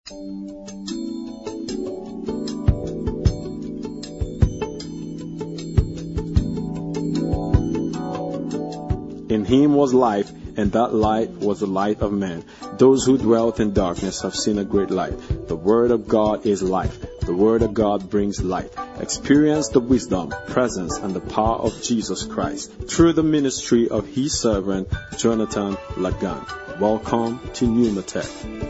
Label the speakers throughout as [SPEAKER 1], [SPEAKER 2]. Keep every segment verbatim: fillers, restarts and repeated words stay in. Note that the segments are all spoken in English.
[SPEAKER 1] In him was life, and that light was the light of men. Those who dwelt in darkness have seen a great light. The word of God is life. The word of God brings light. Experience the wisdom, presence, and the power of Jesus Christ through the ministry of his servant, Jonathan Lagan. Welcome to Pneumatech.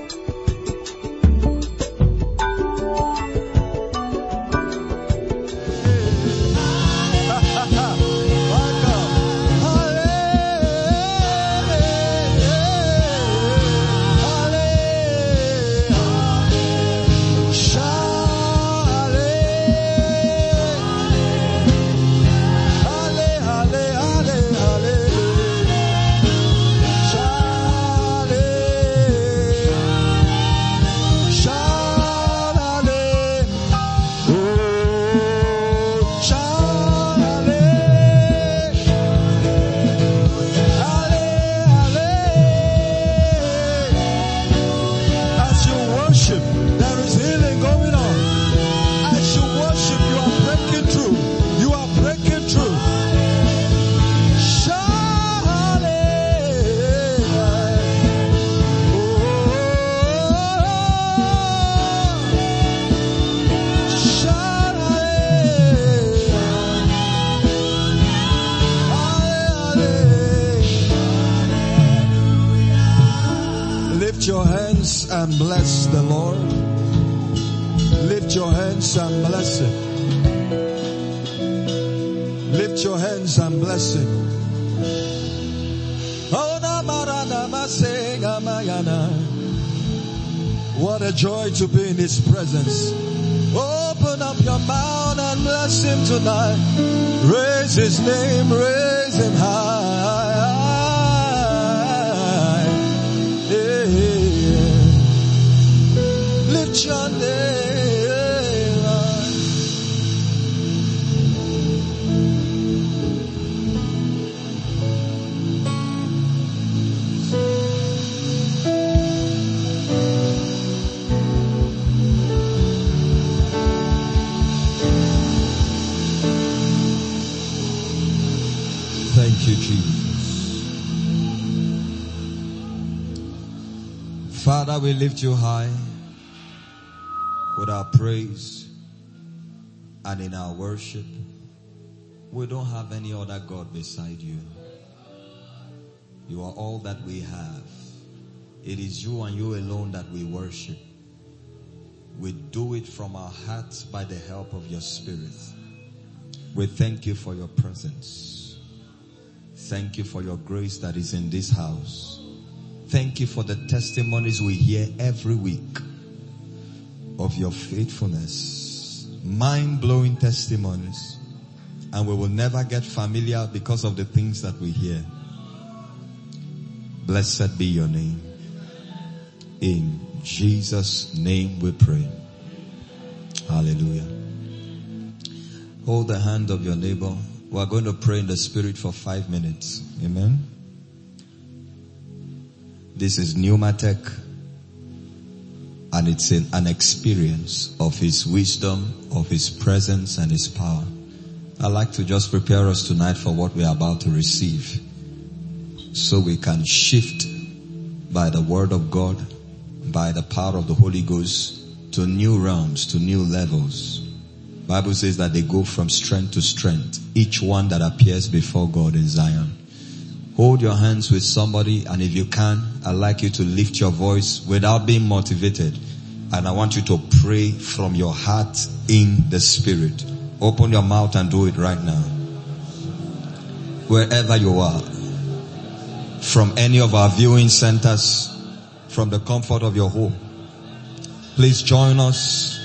[SPEAKER 2] And bless the Lord. Lift your hands and bless him. Lift your hands and bless him. What a joy to be in his presence. Open up your mouth and bless him tonight. Raise his name, raise him high. Your name. Thank you, Jesus. Father, we lift you high with our praise and in our worship. We don't have any other God beside you. You are all that we have. It is you and you alone that we worship. We do it from our hearts by the help of your Spirit. We thank you for your presence. Thank you for your grace that is in this house. Thank you for the testimonies we hear every week of your faithfulness. Mind-blowing testimonies. And we will never get familiar because of the things that we hear. Blessed be your name. In Jesus' name we pray. Hallelujah. Hold the hand of your neighbor. We are going to pray in the Spirit for five minutes. Amen. This is Pneumatech. And it's an, an experience of his wisdom, of his presence and his power. I'd like to just prepare us tonight for what we are about to receive. So we can shift by the word of God, by the power of the Holy Ghost, to new realms, to new levels. Bible says that they go from strength to strength. Each one that appears before God in Zion. Hold your hands with somebody, and if you can, I'd like you to lift your voice without being motivated. And I want you to pray from your heart in the Spirit. Open your mouth and do it right now. Wherever you are. From any of our viewing centers, from the comfort of your home. Please join us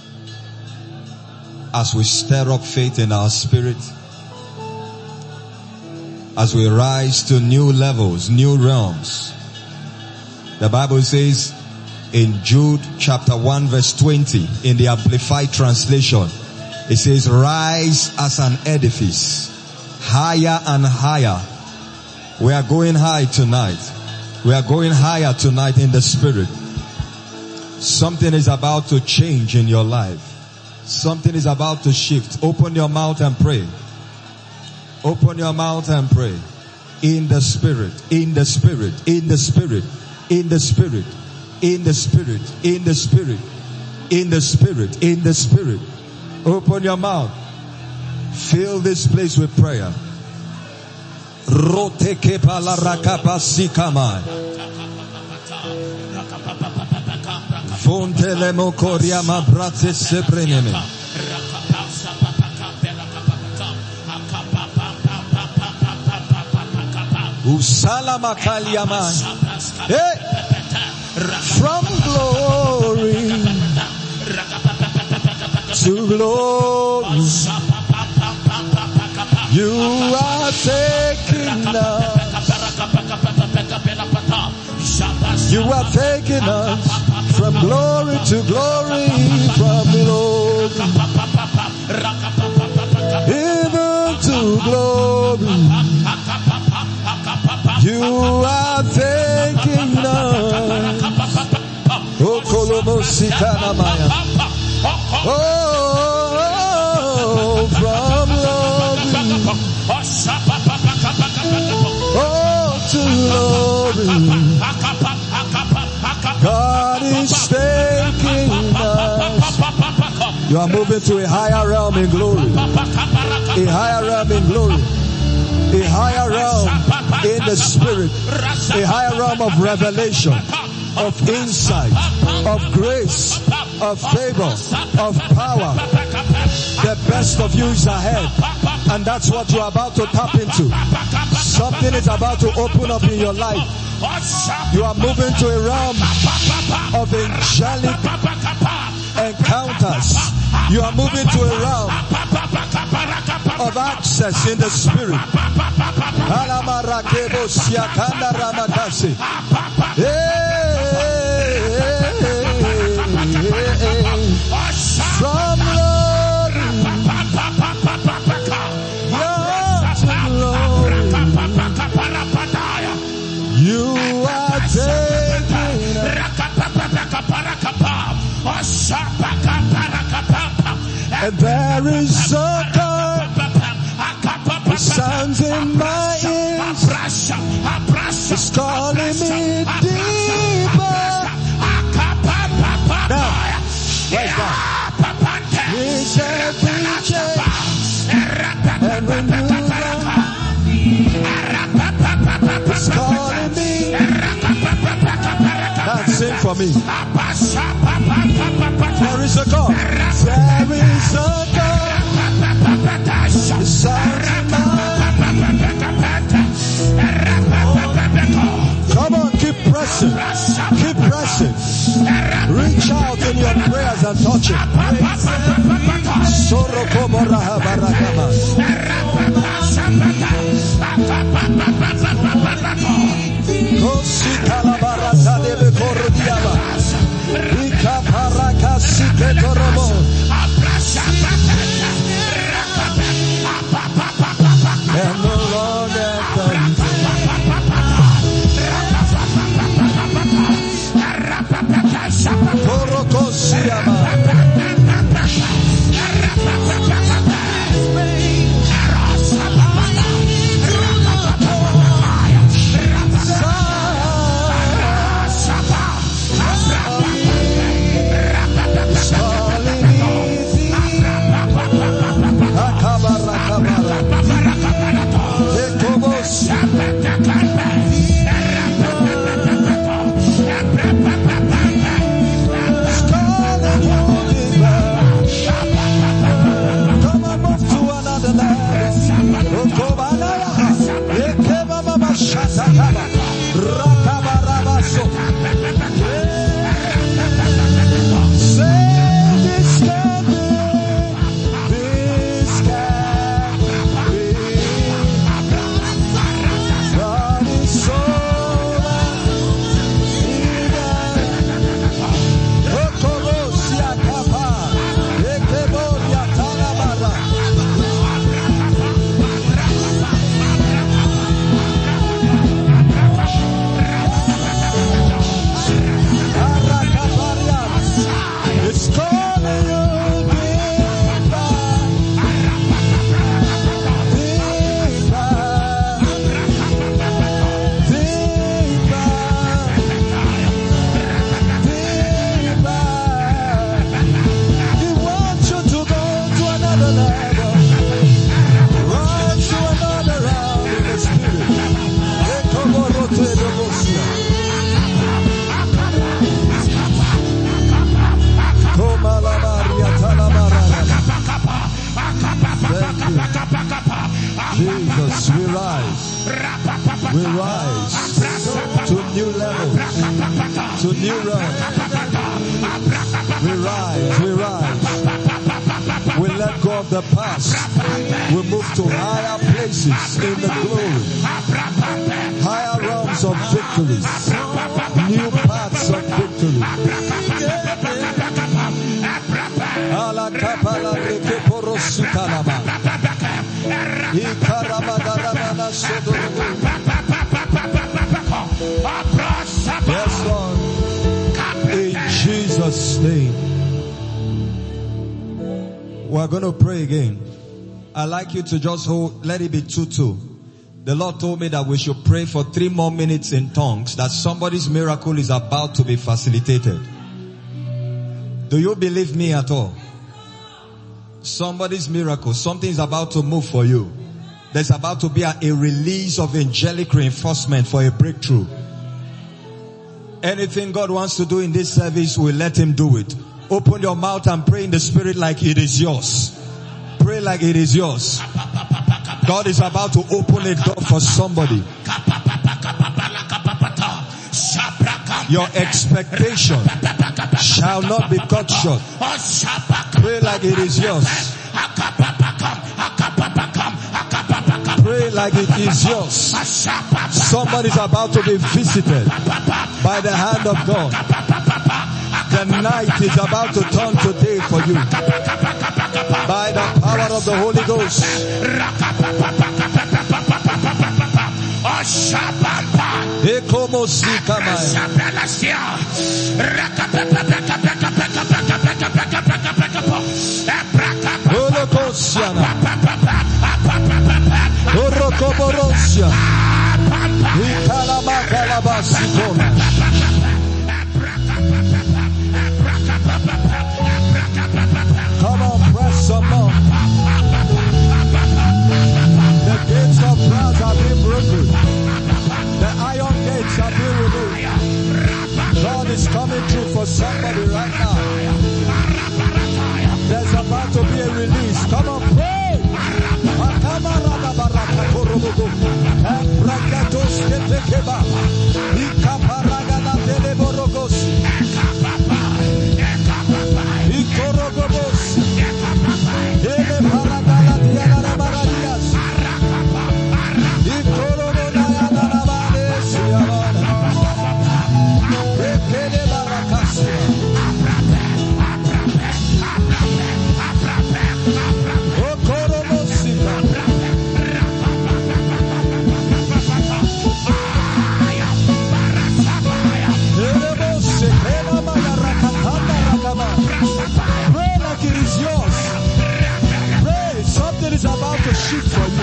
[SPEAKER 2] as we stir up faith in our spirit. As we rise to new levels, new realms. The Bible says in Jude chapter one verse twenty in the Amplified Translation, it says, rise as an edifice, higher and higher. We are going high tonight. We are going higher tonight in the spirit. Something is about to change in your life. Something is about to shift. Open your mouth and pray. Open your mouth and pray. In the spirit, in the spirit, in the spirit, in the spirit, in the spirit, in the spirit, in the spirit, in the spirit. Open your mouth. Fill this place with prayer. Roteke palarakapa sikamai. Fontele mokoria mabrate sebreneme. Usala makaliama. Hey! From glory to glory, you are taking us. You are taking us from glory to glory, from glory even to glory. You are taking us. Oh, Kolomositana Maya. Oh, from glory. Oh, to glory. God is taking us. You are moving to a higher realm in glory. A higher realm in glory. A higher realm in the spirit. A higher realm of revelation, of insight, of grace, of favor, of power. The best of you is ahead. And that's what you're about to tap into. Something is about to open up in your life. You are moving to a realm of angelic encounters. You are moving to a realm of access in the spirit. From glory to glory, you are taking us. And there is a God who sounds in my ears. It's calling me deeper. Now, right now. It's every change and renewal. It's calling me. Now sing for me. There is a God. There is a God. The sounds in my. Come on, keep pressing. Keep pressing. Reach out in your prayers and touch it. And no longer Stop. We rise to new levels, to new realms. We rise, we rise. We let go of the past. We move to higher places in the glory. Higher realms of victories. New paths of victory. Yes, Lord. In Jesus' name. We're going to pray again. I'd like you to just hold, let it be two two. The Lord told me that we should pray for three more minutes in tongues, that somebody's miracle is about to be facilitated. Do you believe me at all? Somebody's miracle, something is about to move for you. There's about to be a, a release of angelic reinforcement for a breakthrough. Anything God wants to do in this service, we'll let Him do it. Open your mouth and pray in the Spirit like it is yours. Pray like it is yours. God is about to open a door for somebody. Your expectation shall not be cut short. Pray like it is yours. Pray like it is yours. Somebody's about to be visited by the hand of God. The night is about to turn to day for you. By the power of the Holy Ghost. Come on, press some more. The gates of brass have been broken. The iron gates have been removed. God is coming through for somebody right now. There's about to be a release. Come on, pray. Shoot for you.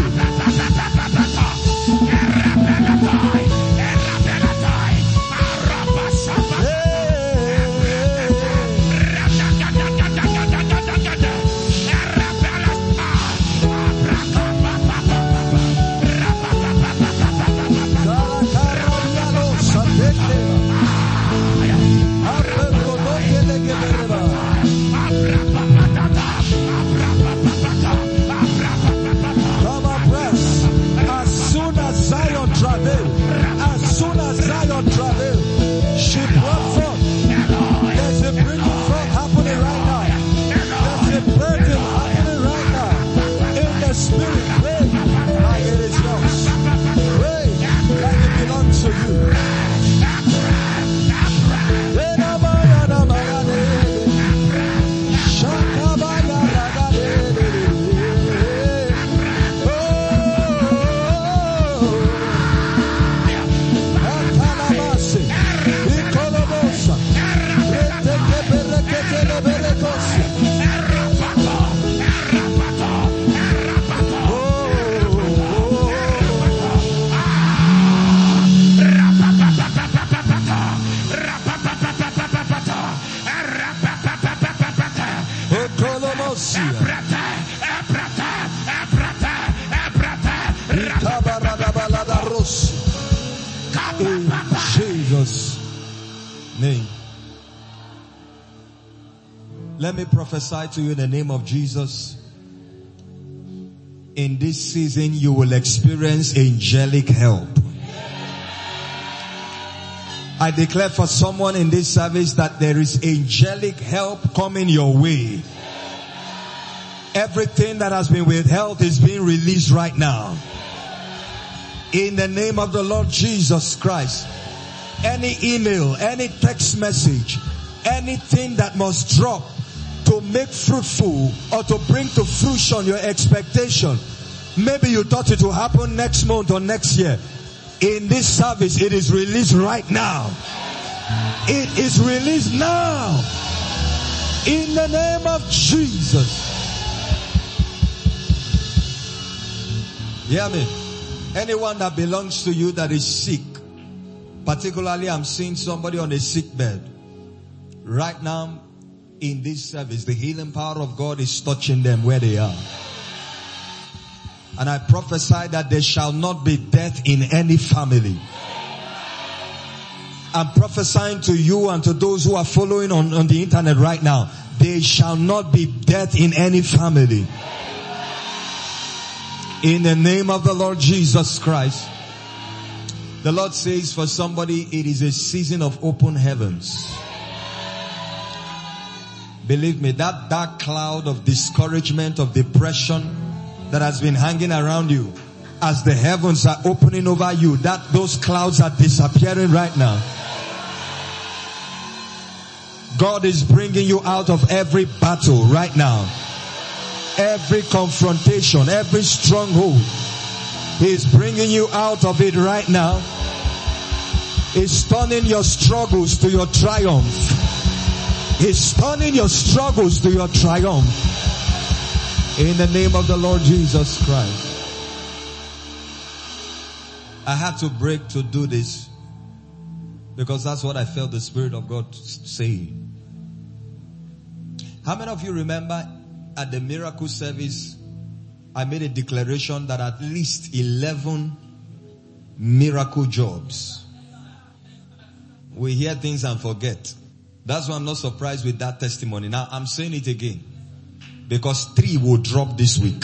[SPEAKER 2] In Jesus' name. Let me prophesy to you in the name of Jesus. In this season, you will experience angelic help. I declare for someone in this service that there is angelic help coming your way. Everything that has been withheld is being released right now. In the name of the Lord Jesus Christ. Any email, any text message, anything that must drop to make fruitful or to bring to fruition your expectation. Maybe you thought it will happen next month or next year. In this service, it is released right now. It is released now. In the name of Jesus. Hear me. Anyone that belongs to you that is sick, particularly I'm seeing somebody on a sick bed. Right now, in this service, the healing power of God is touching them where they are. And I prophesy that there shall not be death in any family. I'm prophesying to you and to those who are following on, on the internet right now. There shall not be death in any family. In the name of the Lord Jesus Christ. The Lord says for somebody, it is a season of open heavens. Believe me, that dark cloud of discouragement, of depression that has been hanging around you, as the heavens are opening over you, that those clouds are disappearing right now. God is bringing you out of every battle right now. Every confrontation, every stronghold. He's bringing you out of it right now. He's turning your struggles to your triumph. He's turning your struggles to your triumph. In the name of the Lord Jesus Christ. I had to break to do this because that's what I felt the Spirit of God saying. How many of you remember at the miracle service, I made a declaration that at least eleven miracle jobs. We hear things and forget. That's why I'm not surprised with that testimony. Now I'm saying it again. Because three will drop this week.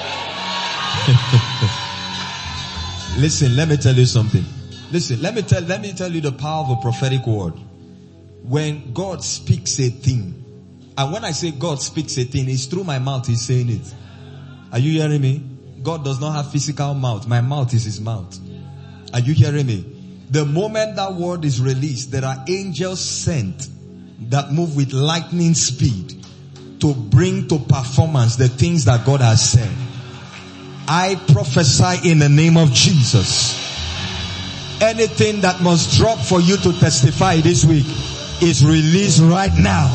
[SPEAKER 2] Listen, let me tell you something. Listen, let me tell, let me tell you the power of a prophetic word. When God speaks a thing, and when I say God speaks a thing, it's through my mouth He's saying it. Are you hearing me? God does not have physical mouth. My mouth is His mouth. Are you hearing me? The moment that word is released, there are angels sent that move with lightning speed to bring to performance the things that God has said. I prophesy in the name of Jesus. Anything that must drop for you to testify this week is released right now.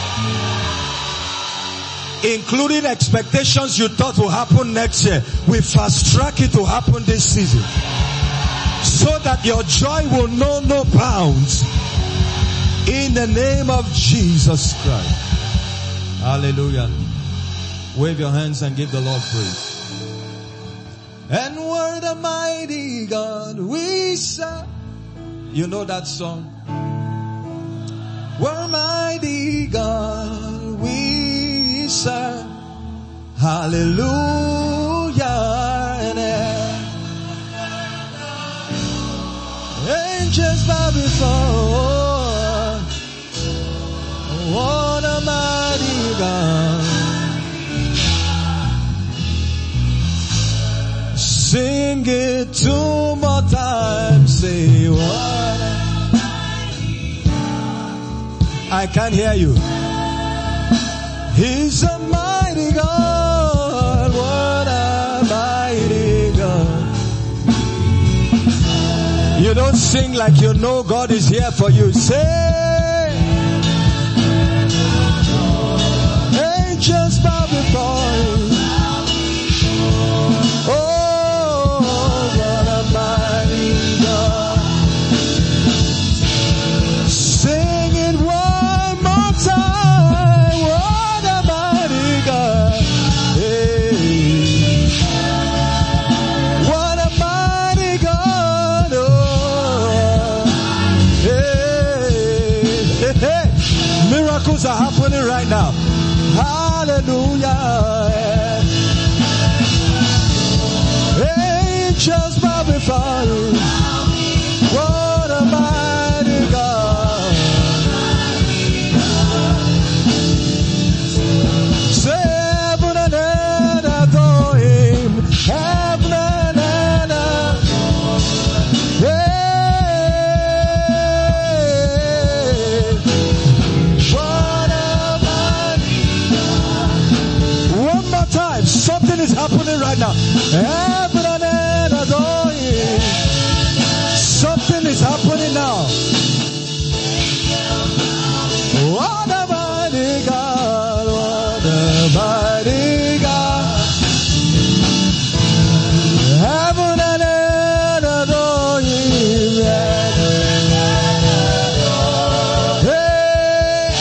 [SPEAKER 2] Including expectations you thought will happen next year. We fast track it to happen this season. So that your joy will know no bounds. In the name of Jesus Christ. Hallelujah. Wave your hands and give the Lord praise. And we're the mighty God we serve. You know that song? We're mighty God we serve. Hallelujah. And angels bow before. What a mighty God. Sing it two more times. Say what a mighty God. I can't hear you. He's a mighty God. What a mighty God. You don't sing like you know God is here for you. Say, angels bow before you. Oh, what a mighty God. Sing it one more time. What a mighty God. Hey. What a mighty God. Oh. Hey. Hey. Hey. Miracles are happening right now. Hallelujah. Angels bow before you. What a mighty
[SPEAKER 3] Something is happening right now. Heaven and earth adore Him. Something is happening now. What a mighty God, what a mighty God. Heaven and earth adore Him. Hey.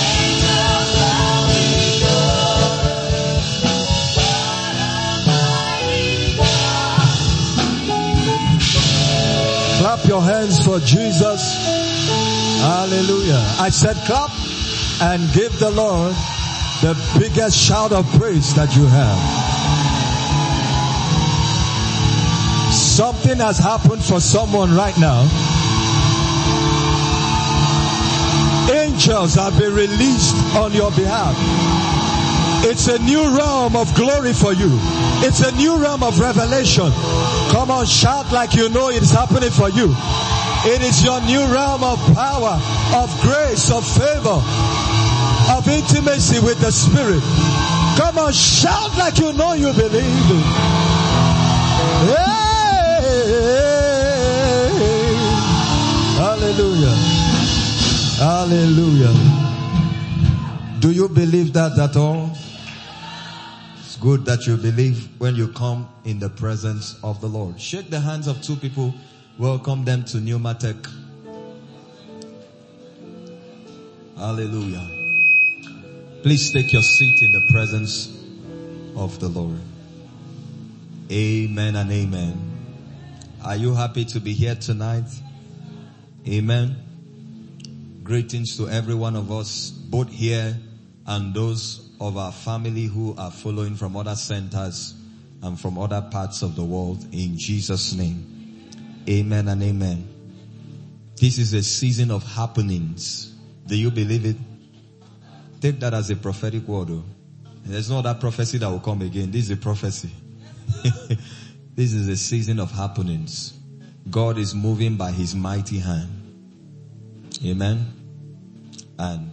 [SPEAKER 3] Clap your hands for Jesus. Hallelujah. I said clap and give the Lord the biggest shout of praise that you have. Something has happened for someone right now. Angels have been released on your behalf. It's a new realm of glory for you. It's a new realm of revelation. Come on, shout like you know it's happening for you. It is your new realm of power, of grace, of favor, of intimacy with the Spirit. Come on, shout like you know you believe it. Hey! Hallelujah. Hallelujah. Do you believe that at all? It's good that you believe when you come in the presence of the Lord. Shake the hands of two people. Welcome them to Pneumatech. Hallelujah. Please take your seat in the presence of the Lord. Amen and amen. Are you happy to be here tonight? Amen. Greetings to every one of us, both here and those of our family who are following from other centers and from other parts of the world, in Jesus' name. Amen and amen. This is a season of happenings. Do you believe it? Take that as a prophetic word. Oh. There's no other prophecy that will come again. This is a prophecy. This is a season of happenings. God is moving by His mighty hand. Amen. And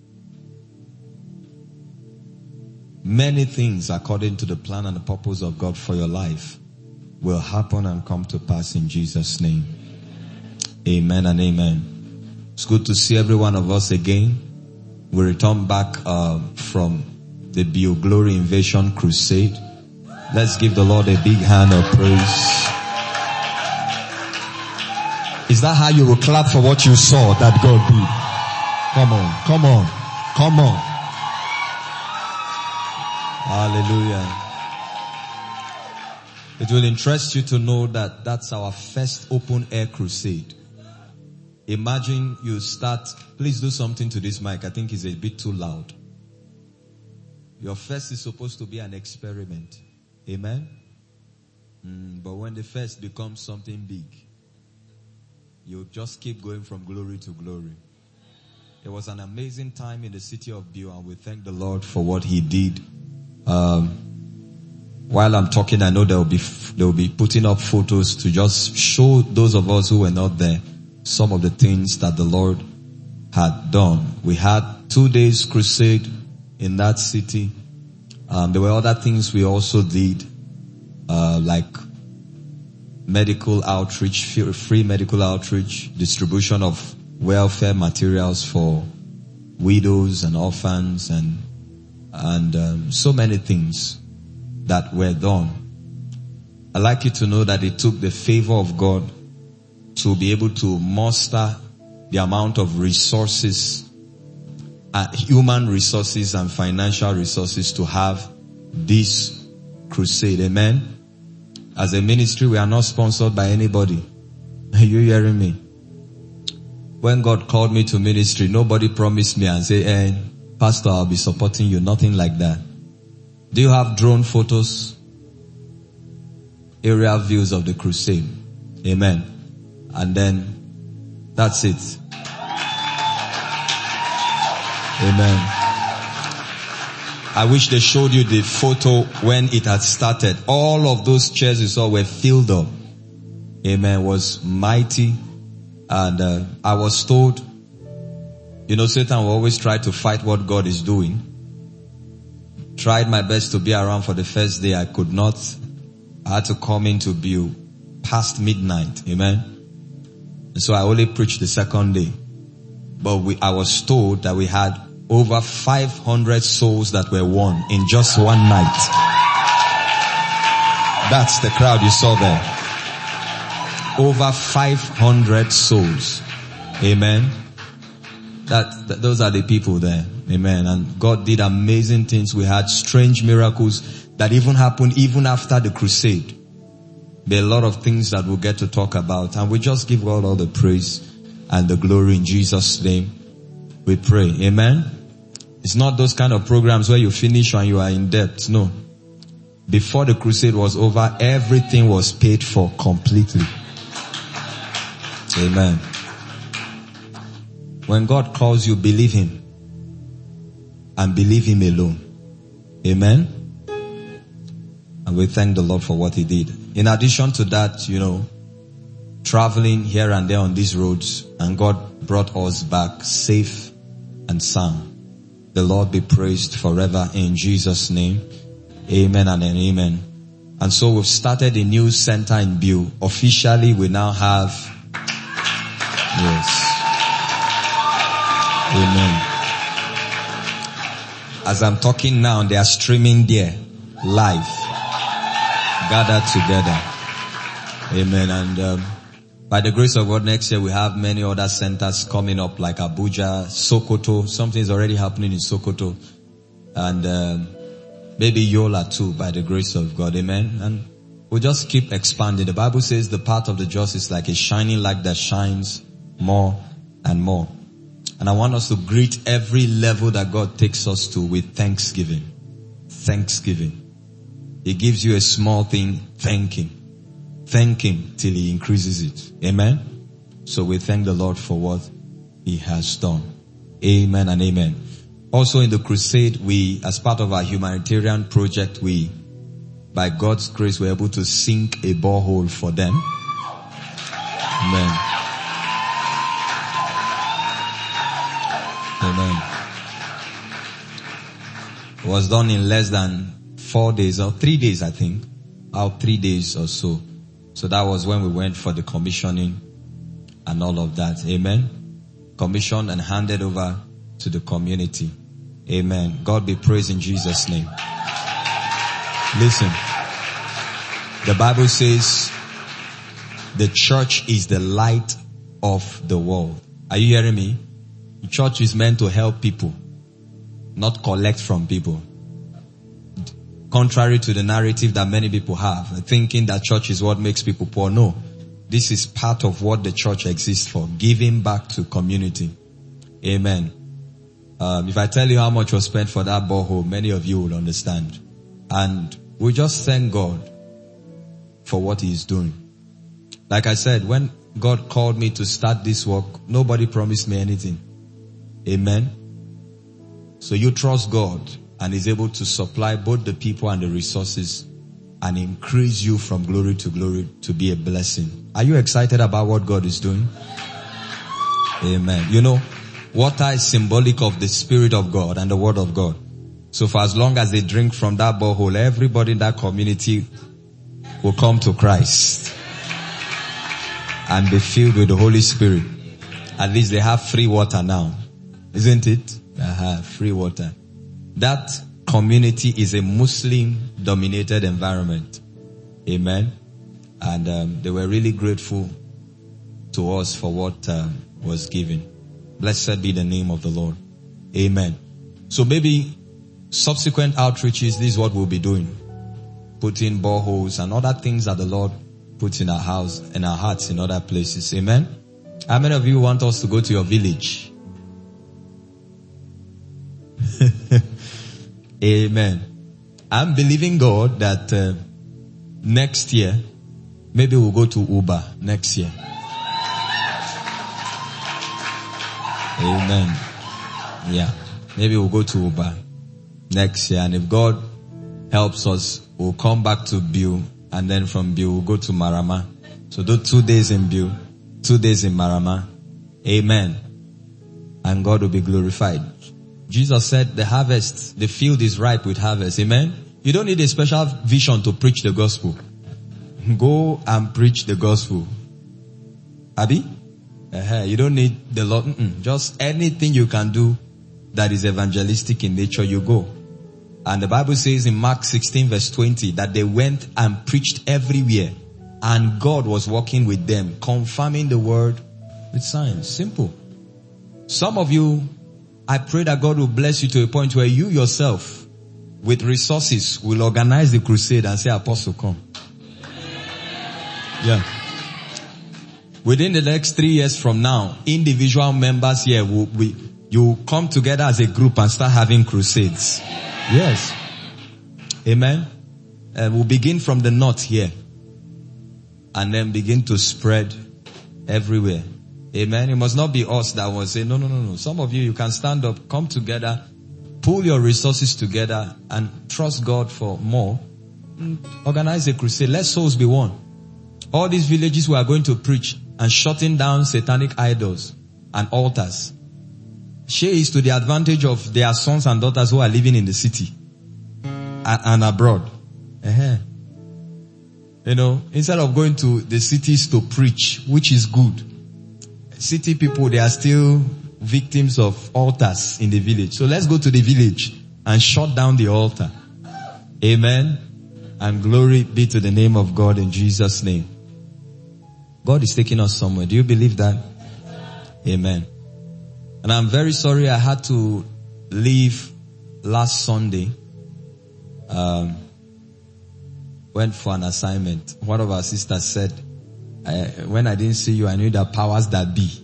[SPEAKER 3] many things according to the plan and the purpose of God for your life will happen and come to pass in Jesus' name. Amen and amen. It's good to see every one of us again. We return back uh, from the Bio Glory Invasion Crusade. Let's give the Lord a big hand of praise. Is that how you will clap for what you saw that God did? Come on, come on, come on. Hallelujah. It will interest you to know that that's our first open air crusade. Imagine you start, please do something to this mic. I think it's a bit too loud. Your first is supposed to be an experiment. Amen? Mm, but when the first becomes something big, you just keep going from glory to glory. It was an amazing time in the city of Bio, and we thank the Lord for what He did. Um, while I'm talking, I know they'll be, they'll be putting up photos to just show those of us who were not there some of the things that the Lord had done. We had two days crusade in that city. Um, there were other things we also did, uh, like medical outreach, free medical outreach, distribution of welfare materials for widows and orphans, and and um, so many things that were done. I'd like you to know that it took the favor of God to be able to muster the amount of resources, uh, human resources and financial resources to have this crusade. Amen. As a ministry, we are not sponsored by anybody. Are you hearing me? When God called me to ministry, nobody promised me and said, hey, Pastor, I'll be supporting you. Nothing like that. Do you have drone photos? Aerial views of the crusade. Amen. And then, that's it. Amen. I wish they showed you the photo when it had started. All of those chairs you saw were filled up. Amen. It was mighty. And uh, I was told, you know, Satan will always try to fight what God is doing. tried my best to be around for the first day. I could not. I had to come into Biu past midnight. Amen. And so I only preached the second day. But we, I was told that we had over five hundred souls that were won in just one night. That's the crowd you saw there. Over five hundred souls. Amen. That, that those are the people there. Amen. And God did amazing things. We had strange miracles that even happened even after the crusade. There are a lot of things that we'll get to talk about. And we just give God all the praise and the glory in Jesus' name. We pray. Amen. It's not those kind of programs where you finish and you are in debt. No. Before the crusade was over, everything was paid for completely. Amen. When God calls you, believe Him. And believe Him alone. Amen. And we thank the Lord for what He did. In addition to that, you know, traveling here and there on these roads, and God brought us back safe and sound. The Lord be praised forever in Jesus' name. Amen and amen. And so we've started a new center in Biu. Officially, we now have, yes. Amen. As I'm talking now, they are streaming there, live, gathered together. Amen. And um, by the grace of God, next year we have many other centers coming up, like Abuja, Sokoto. Something is already happening in Sokoto, and um, maybe Yola too, by the grace of God. Amen. And we'll just keep expanding. The Bible says the path of the just is like a shining light that shines more and more. And I want us to greet every level that God takes us to with thanksgiving. Thanksgiving. He gives you a small thing, thank Him. Thank Him till He increases it. Amen. So we thank the Lord for what He has done. Amen and amen. Also in the crusade, we, as part of our humanitarian project, we, by God's grace, were able to sink a borehole for them. Amen. Amen. It was done in less than four days or three days, I think. Out three days or so. So that was when we went for the commissioning and all of that. Amen. Commissioned and handed over to the community. Amen. God be praised in Jesus' name. Listen. The Bible says the church is the light of the world. Are you hearing me? The church is meant to help people, not collect from people. Contrary to the narrative that many people have, thinking that church is what makes people poor. No. This is part of what the church exists for. Giving back to community. Amen. Um, if I tell you how much was spent for that borehole, many of you will understand. And we just thank God for what He is doing. Like I said, when God called me to start this work, nobody promised me anything. Amen. So you trust God and He's able to supply both the people and the resources and increase you from glory to glory to be a blessing. Are you excited about what God is doing? Amen. You know, water is symbolic of the Spirit of God and the Word of God. So for as long as they drink from that borehole, everybody in that community will come to Christ and be filled with the Holy Spirit. At least they have free water now. Isn't it? Uh-huh, free water. That community is a Muslim-dominated environment. Amen. And um, they were really grateful to us for what uh, was given. Blessed be the name of the Lord. Amen. So maybe subsequent outreaches, this is what we'll be doing. Putting boreholes and other things that the Lord puts in our house, in our hearts, in other places. Amen. How many of you want us to go to your village? Amen. I'm believing God that uh, next year, maybe we'll go to Uba next year. Amen. Yeah. Maybe we'll go to Uba next year. And if God helps us, we'll come back to Biu. And then from Biu, we'll go to Marama. So do two days in Biu, two days in Marama. Amen. And God will be glorified. Jesus said the harvest, the field is ripe with harvest. Amen. You don't need a special vision to preach the gospel. Go and preach the gospel. Abi? Uh-huh. You don't need the Lord. Mm-mm. Just anything you can do that is evangelistic in nature, you go. And the Bible says in Mark sixteen verse twenty that they went and preached everywhere. And God was working with them, confirming the word with signs. Simple. Some of you, I pray that God will bless you to a point where you yourself, with resources, will organize the crusade and say, Apostle, come. Yeah. Within the next three years from now, individual members here will be, you will come together as a group and start having crusades. Yes. Amen. And we'll begin from the north here. And then begin to spread everywhere. Amen. It must not be us that will say, no, no, no, no. Some of you, you can stand up, come together, pull your resources together and trust God for more. Organize a crusade. Let souls be won. All these villages we are going to preach and shutting down satanic idols and altars. Share is to the advantage of their sons and daughters who are living in the city and, and abroad. Uh-huh. You know, instead of going to the cities to preach, which is good. City people, they are still victims of altars in the village. So let's go to the village and shut down the altar. Amen. And glory be to the name of God in Jesus' name. God is taking us somewhere. Do you believe that? Amen. And I'm very sorry I had to leave last Sunday. Um, went for an assignment. One of our sisters said, I, when I didn't see you, I knew that powers that be.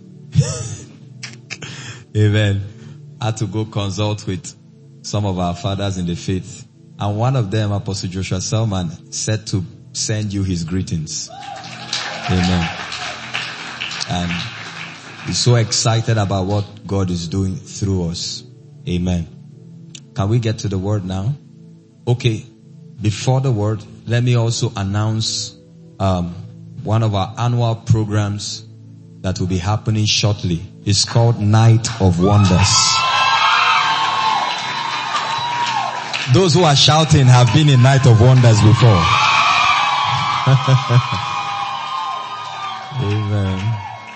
[SPEAKER 3] Amen. I had to go consult with some of our fathers in the faith. And one of them, Apostle Joshua Selman, said to send you his greetings. Amen. And he's so excited about what God is doing through us. Amen. Can we get to the word now? Okay. Before the word, let me also announce um, one of our annual programs that will be happening shortly. It's called Night of Wonders. Those who are shouting have been in Night of Wonders before. Amen.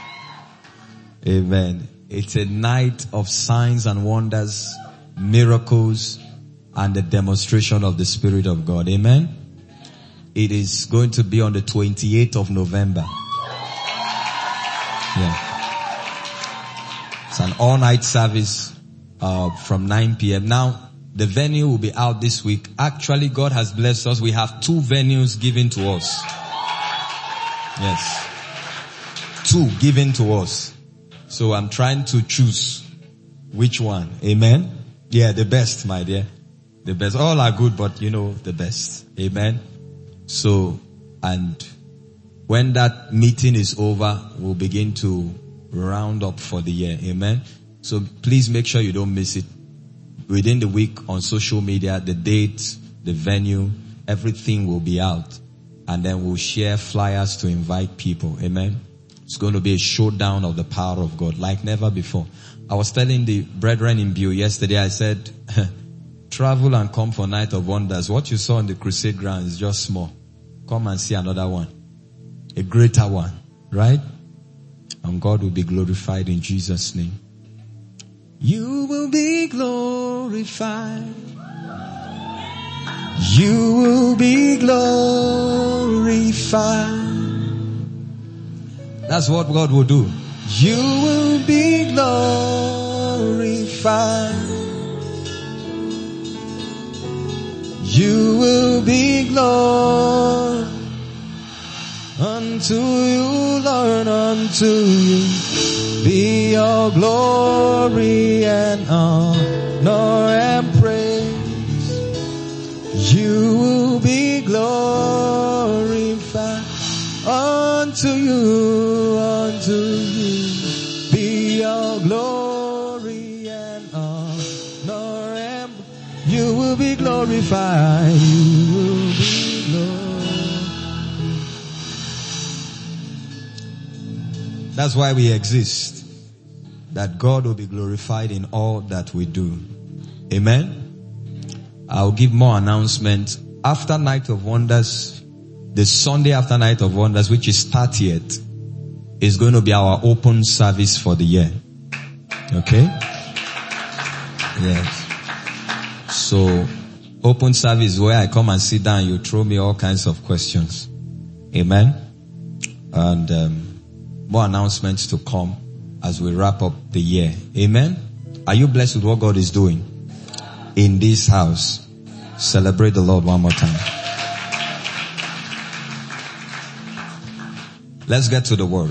[SPEAKER 3] Amen. It's a night of signs and wonders, miracles, and the demonstration of the Spirit of God. Amen. It is going to be on the twenty-eighth of November. Yeah. It's an all-night service uh, from nine p.m. Now, the venue will be out this week. Actually, God has blessed us. We have two venues given to us. Yes. Two given to us. So I'm trying to choose which one. Amen. Yeah, the best, my dear. The best. All are good, but you know, the best. Amen. So, and when that meeting is over, we'll begin to round up for the year. Amen. So please make sure you don't miss it. Within the week on social media, the date, the venue, everything will be out. And then we'll share flyers to invite people. Amen. It's going to be a showdown of the power of God like never before. I was telling the brethren in Bio yesterday, I said, travel and come for Night of Wonders. What you saw on the crusade ground is just small. Come and see another one. A greater one. Right? And God will be glorified in Jesus' name. You will be glorified. You will be glorified. That's what God will do. You will be glorified. You will be glorified. Unto you, Lord, unto you be your glory and honor and praise. You will be glorified. Unto you, unto you be your glory and honor and you will be glorified. You will be glorified. That's why we exist. That God will be glorified in all that we do. Amen. I'll give more announcements after Night of Wonders. The Sunday after Night of Wonders, which is thirtieth, is going to be our open service for the year. Okay? Yes. So, open service is where I come and sit down, you throw me all kinds of questions. Amen. And um, more announcements to come as we wrap up the year. Amen. Are you blessed with what God is doing in this house? Celebrate the Lord one more time. Let's get to the word.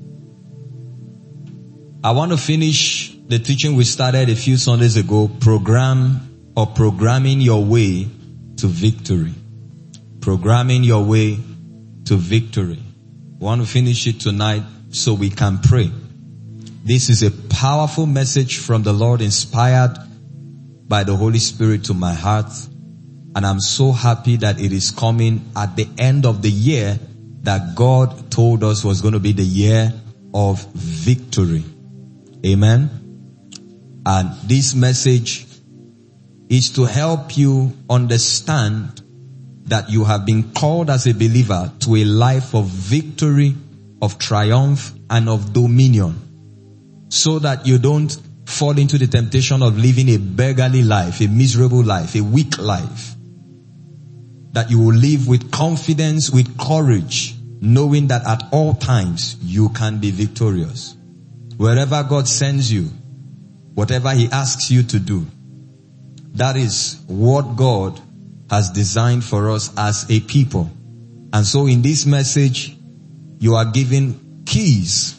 [SPEAKER 3] I want to finish the teaching we started a few Sundays ago, program or programming your way to victory. Programming your way to victory. I want to finish it tonight so we can pray. This is a powerful message from the Lord, inspired by the Holy Spirit to my heart. And I'm so happy that it is coming at the end of the year that God told us was going to be the year of victory. Amen. And this message is to help you understand that you have been called as a believer to a life of victory, of triumph, and of dominion, so that you don't fall into the temptation of living a beggarly life, a miserable life, a weak life. That you will live with confidence, with courage, knowing that at all times you can be victorious. Wherever God sends you, whatever He asks you to do, that is what God has designed for us as a people. And so in this message, you are given keys,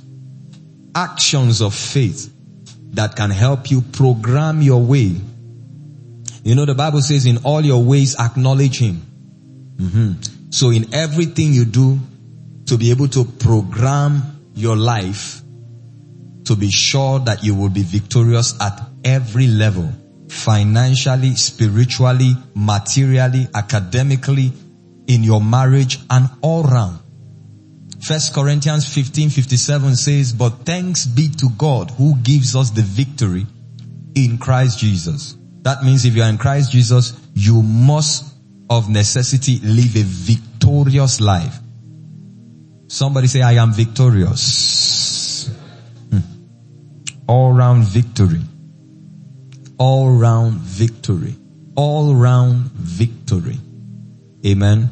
[SPEAKER 3] actions of faith that can help you program your way. You know, the Bible says in all your ways acknowledge Him. Mm-hmm. So in everything you do, to be able to program your life, to be sure that you will be victorious at every level, financially, spiritually, materially, academically, in your marriage, and all round. First Corinthians fifteen fifty-seven says, but thanks be to God who gives us the victory in Christ Jesus. That means if you are in Christ Jesus, you must of necessity live a victorious life. Somebody say, I am victorious. Hmm. All round victory. All round victory. All round victory. Amen.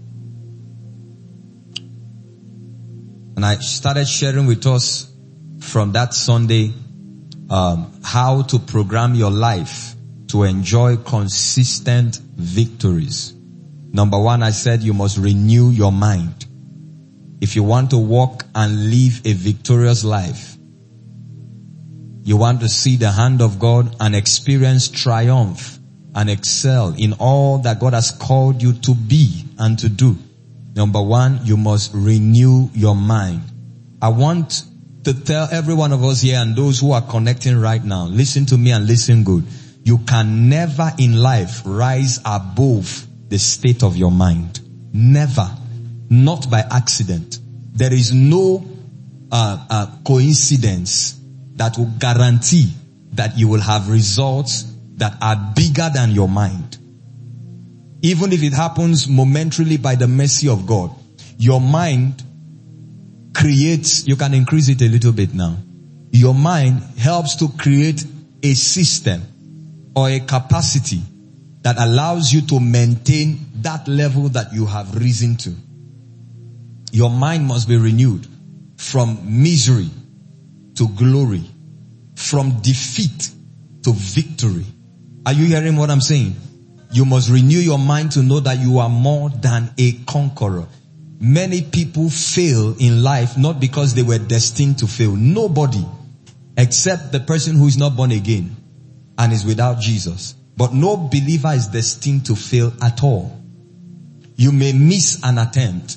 [SPEAKER 3] And I started sharing with us from that Sunday um, how to program your life to enjoy consistent victories. Number one, I said you must renew your mind. If you want to walk and live a victorious life, you want to see the hand of God and experience triumph and excel in all that God has called you to be and to do. Number one, you must renew your mind. I want to tell every one of us here and those who are connecting right now, listen to me and listen good. You can never in life rise above the state of your mind. Never. Not by accident. There is no uh, uh, coincidence that will guarantee that you will have results that are bigger than your mind. Even if it happens momentarily by the mercy of God, your mind creates, you can increase it a little bit now. Your mind helps to create a system or a capacity that allows you to maintain that level that you have risen to. Your mind must be renewed from misery to glory, from defeat to victory. Are you hearing what I'm saying? You must renew your mind to know that you are more than a conqueror. Many people fail in life not because they were destined to fail. Nobody except the person who is not born again and is without Jesus. But no believer is destined to fail at all. You may miss an attempt.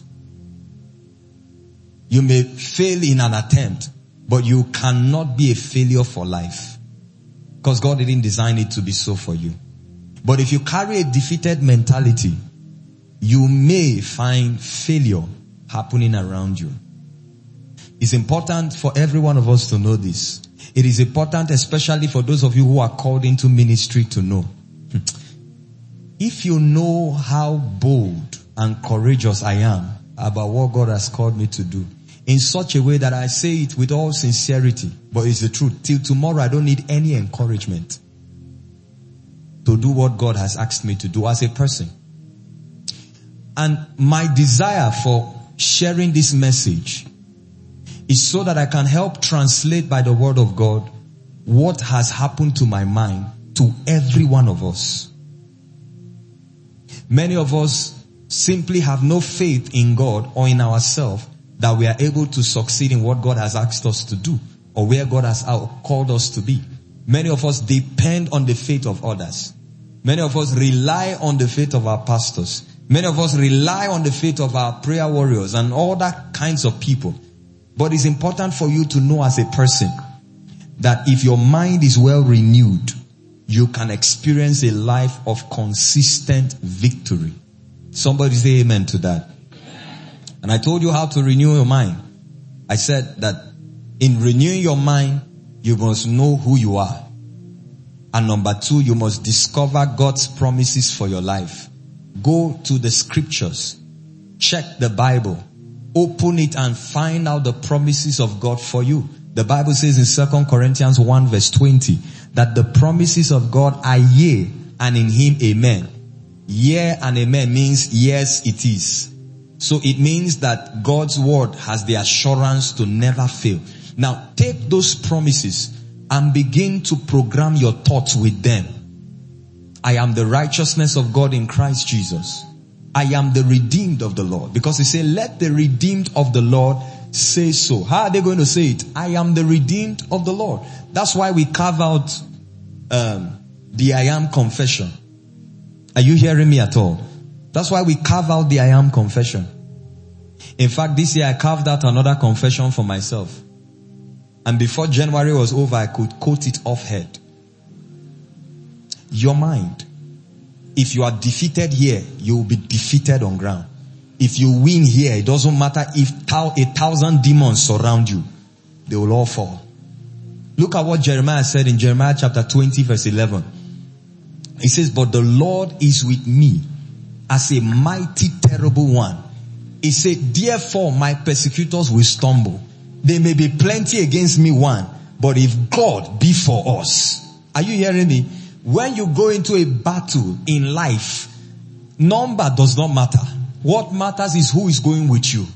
[SPEAKER 3] You may fail in an attempt, but you cannot be a failure for life. Because God didn't design it to be so for you. But if you carry a defeated mentality, you may find failure happening around you. It's important for every one of us to know this. It is important, especially for those of you who are called into ministry, to know. If you know how bold and courageous I am about what God has called me to do, in such a way that I say it with all sincerity, but it's the truth. Till tomorrow, I don't need any encouragement to do what God has asked me to do as a person. And my desire for sharing this message is so that I can help translate by the word of God what has happened to my mind to every one of us. Many of us simply have no faith in God or in ourselves that we are able to succeed in what God has asked us to do or where God has called us to be. Many of us depend on the faith of others. Many of us rely on the faith of our pastors. Many of us rely on the faith of our prayer warriors and all that kinds of people. But it's important for you to know as a person that if your mind is well renewed, you can experience a life of consistent victory. Somebody say amen to that. And I told you how to renew your mind. I said that in renewing your mind, you must know who you are. And number two, you must discover God's promises for your life. Go to the scriptures. Check the Bible. Open it and find out the promises of God for you. The Bible says in Second Corinthians one verse twenty that the promises of God are yea and in him amen. Yea and amen means yes it is. So it means that God's word has the assurance to never fail. Now take those promises and begin to program your thoughts with them. I am the righteousness of God in Christ Jesus. I am the redeemed of the Lord. Because he said, let the redeemed of the Lord say so. How are they going to say it? I am the redeemed of the Lord. That's why we carve out um, the I am confession. Are you hearing me at all? That's why we carve out the I am confession. In fact, this year I carved out another confession for myself. And before January was over, I could quote it off head. Your mind. If you are defeated here, you will be defeated on ground. If you win here, it doesn't matter if a thousand demons surround you. They will all fall. Look at what Jeremiah said in Jeremiah chapter twenty verse eleven. He says, but the Lord is with me as a mighty terrible one. He said, therefore my persecutors will stumble. There may be plenty against me one, but if God be for us. Are you hearing me? When you go into a battle in life, number does not matter. What matters is who is going with you.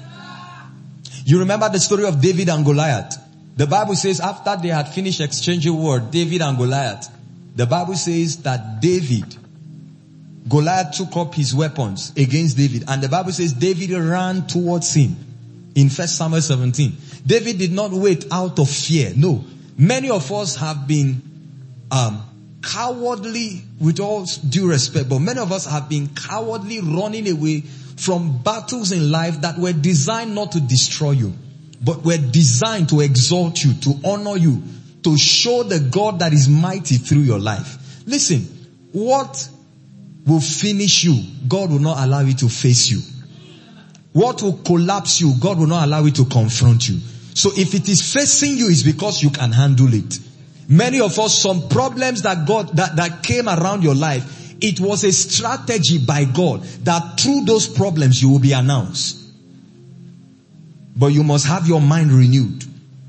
[SPEAKER 3] You remember the story of David and Goliath. The Bible says after they had finished exchanging word, David and Goliath, the Bible says that David, Goliath took up his weapons against David. And the Bible says David ran towards him in First Samuel seventeen. David did not wait out of fear. No. Many of us have been um, cowardly, with all due respect, but many of us have been cowardly running away from battles in life that were designed not to destroy you, but were designed to exalt you, to honor you, to show the God that is mighty through your life. Listen, what will finish you, God will not allow you to face you. What will collapse you, God will not allow you to confront you. So if it is facing you, it's because you can handle it. Many of us, some problems that God, that, that came around your life, it was a strategy by God that through those problems you will be announced. But you must have your mind renewed.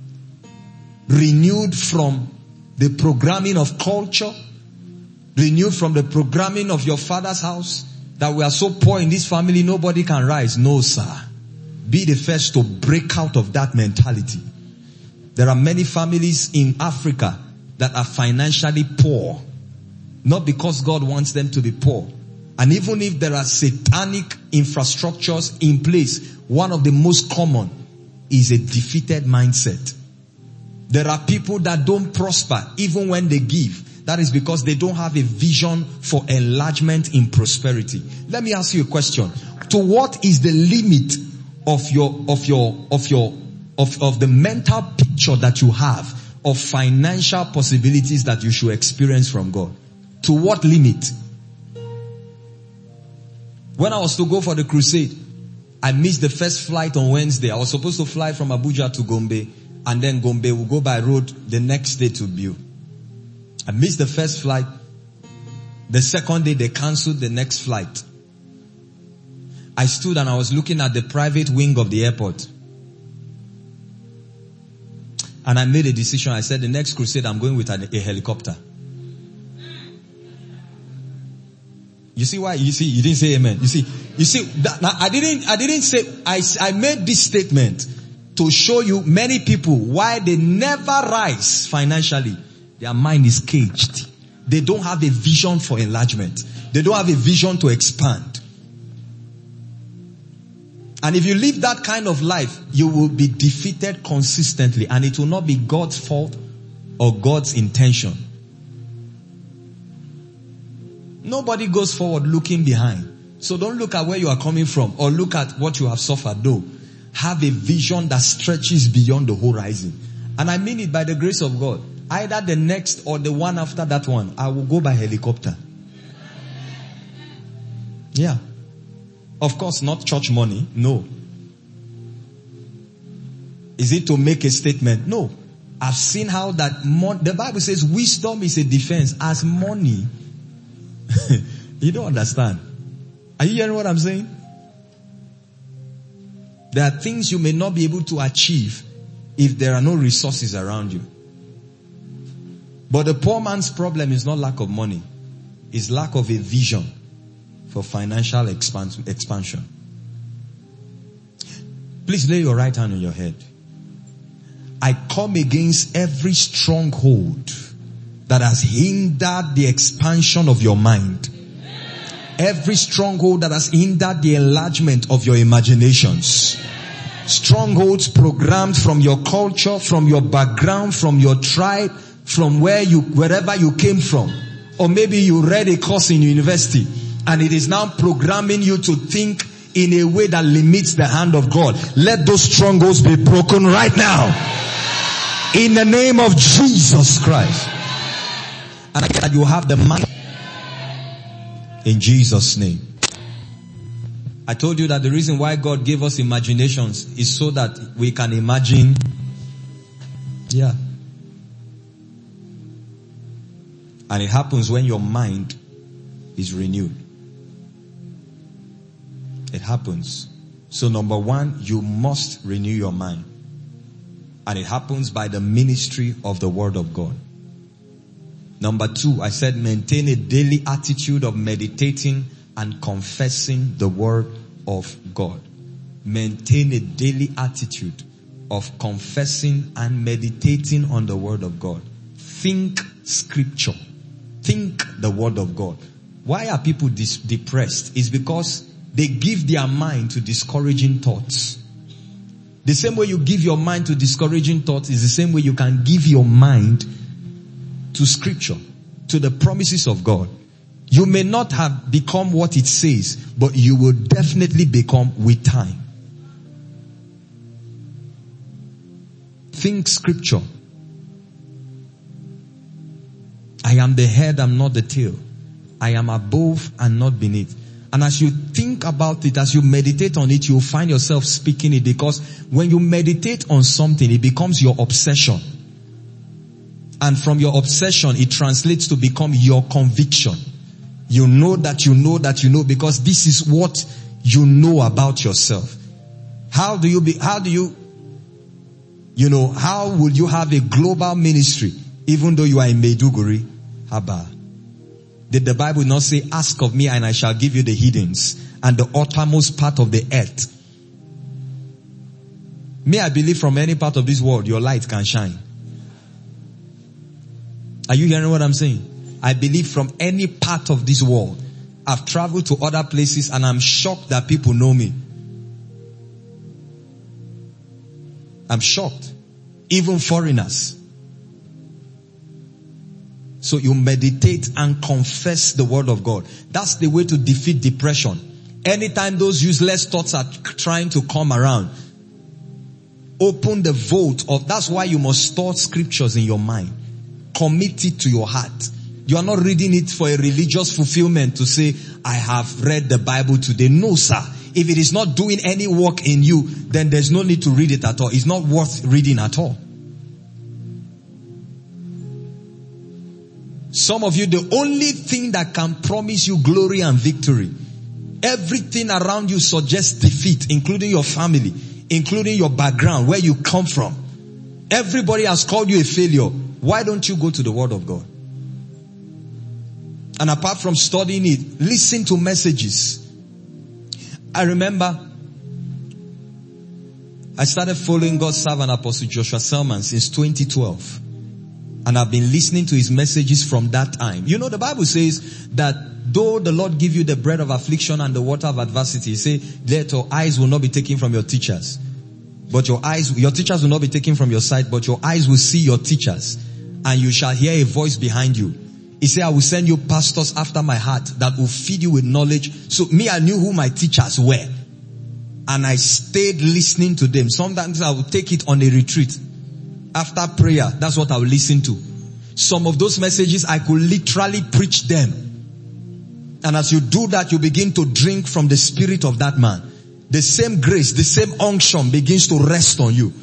[SPEAKER 3] Renewed from the programming of culture. Renewed from the programming of your father's house. That we are so poor in this family, nobody can rise. No, sir. Be the first to break out of that mentality. There are many families in Africa that are financially poor. Not because God wants them to be poor. And even if there are satanic infrastructures in place, one of the most common is a defeated mindset. There are people that don't prosper even when they give. That is because they don't have a vision for enlargement in prosperity. Let me ask you a question. To what is the limit of your, of your, of your, of, of the mental picture that you have of financial possibilities that you should experience from God? To what limit? When I was to go for the crusade, I missed the first flight on Wednesday. I was supposed to fly from Abuja to Gombe, and then Gombe will go by road the next day to Biu. I missed the first flight. The second day they cancelled the next flight. I stood and I was looking at the private wing of the airport. And I made a decision. I said, the next crusade I'm going with a, a helicopter. You see why? You see, you didn't say amen. You see, you see, that, now I didn't, I didn't say, I, I made this statement to show you many people why they never rise financially. Their mind is caged. They don't have a vision for enlargement. They don't have a vision to expand. And if you live that kind of life, you will be defeated consistently, and it will not be God's fault or God's intention. Nobody goes forward looking behind. So don't look at where you are coming from or look at what you have suffered. No. Have a vision that stretches beyond the horizon. And I mean it by the grace of God. Either the next or the one after that one, I will go by helicopter. Yeah. Of course, not church money. No. Is it to make a statement? No. I've seen how that mon- the Bible says wisdom is a defense as money. You don't understand. Are you hearing what I'm saying? There are things you may not be able to achieve if there are no resources around you. But the poor man's problem is not lack of money. It's lack of a vision for financial expans- expansion. Please lay your right hand on your head. I come against every stronghold that has hindered the expansion of your mind. Every stronghold that has hindered the enlargement of your imaginations. Strongholds programmed from your culture, from your background, from your tribe, from where you, wherever you came from. Or maybe you read a course in university and it is now programming you to think in a way that limits the hand of God. Let those strongholds be broken right now. In the name of Jesus Christ. And I get that you have the mind. In Jesus' name. I told you that the reason why God gave us imaginations is so that we can imagine. Yeah. And it happens when your mind is renewed. It happens. So number one, you must renew your mind. And it happens by the ministry of the Word of God. Number two, I said maintain a daily attitude of meditating and confessing the Word of God. Maintain a daily attitude of confessing and meditating on the Word of God. Think Scripture. Think the Word of God. Why are people dis- depressed? It's because they give their mind to discouraging thoughts. The same way you give your mind to discouraging thoughts is the same way you can give your mind to Scripture, to the promises of God. You may not have become what it says, but you will definitely become with time. Think Scripture. I am the head, I'm not the tail. I am above and not beneath. And as you think about it, as you meditate on it, you'll find yourself speaking it, because when you meditate on something, it becomes your obsession. And from your obsession, it translates to become your conviction. You know that you know that you know, because this is what you know about yourself. How do you be, how do you, you know, how will you have a global ministry even though you are in Maiduguri? Haba. Did the Bible not say, ask of me and I shall give you the hiddens and the uttermost part of the earth? May I believe from any part of this world, your light can shine. Are you hearing what I'm saying? I believe from any part of this world. I've traveled to other places and I'm shocked that people know me. I'm shocked. Even foreigners. So you meditate and confess the Word of God. That's the way to defeat depression. Anytime those useless thoughts are trying to come around, open the vault of, that's why you must store Scriptures in your mind. Commit it to your heart. You are not reading it for a religious fulfillment to say, I have read the Bible today. No, sir. If it is not doing any work in you, then there's no need to read it at all. It's not worth reading at all. Some of you, the only thing that can promise you glory and victory, everything around you suggests defeat, including your family, including your background, where you come from. Everybody has called you a failure. Why don't you go to the Word of God? And apart from studying it, listen to messages. I remember I started following God's servant Apostle Joshua Selman since twenty twelve. And I've been listening to his messages from that time. You know, the Bible says that though the Lord give you the bread of affliction and the water of adversity, he say, that your eyes will not be taken from your teachers. But your eyes, your teachers will not be taken from your sight, but your eyes will see your teachers. And you shall hear a voice behind you. He said, I will send you pastors after my heart that will feed you with knowledge. So me, I knew who my teachers were. And I stayed listening to them. Sometimes I would take it on a retreat. After prayer, that's what I will listen to. Some of those messages, I could literally preach them. And as you do that, you begin to drink from the spirit of that man. The same grace, the same unction begins to rest on you.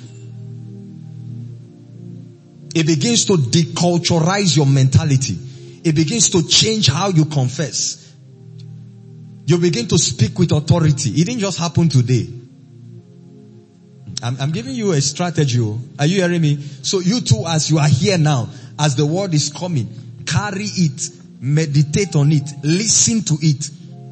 [SPEAKER 3] It begins to deculturize your mentality. It begins to change how you confess. You begin to speak with authority. It didn't just happen today. I'm, I'm giving you a strategy. Are you hearing me? So you too, as you are here now, as the word is coming, carry it, meditate on it, listen to it.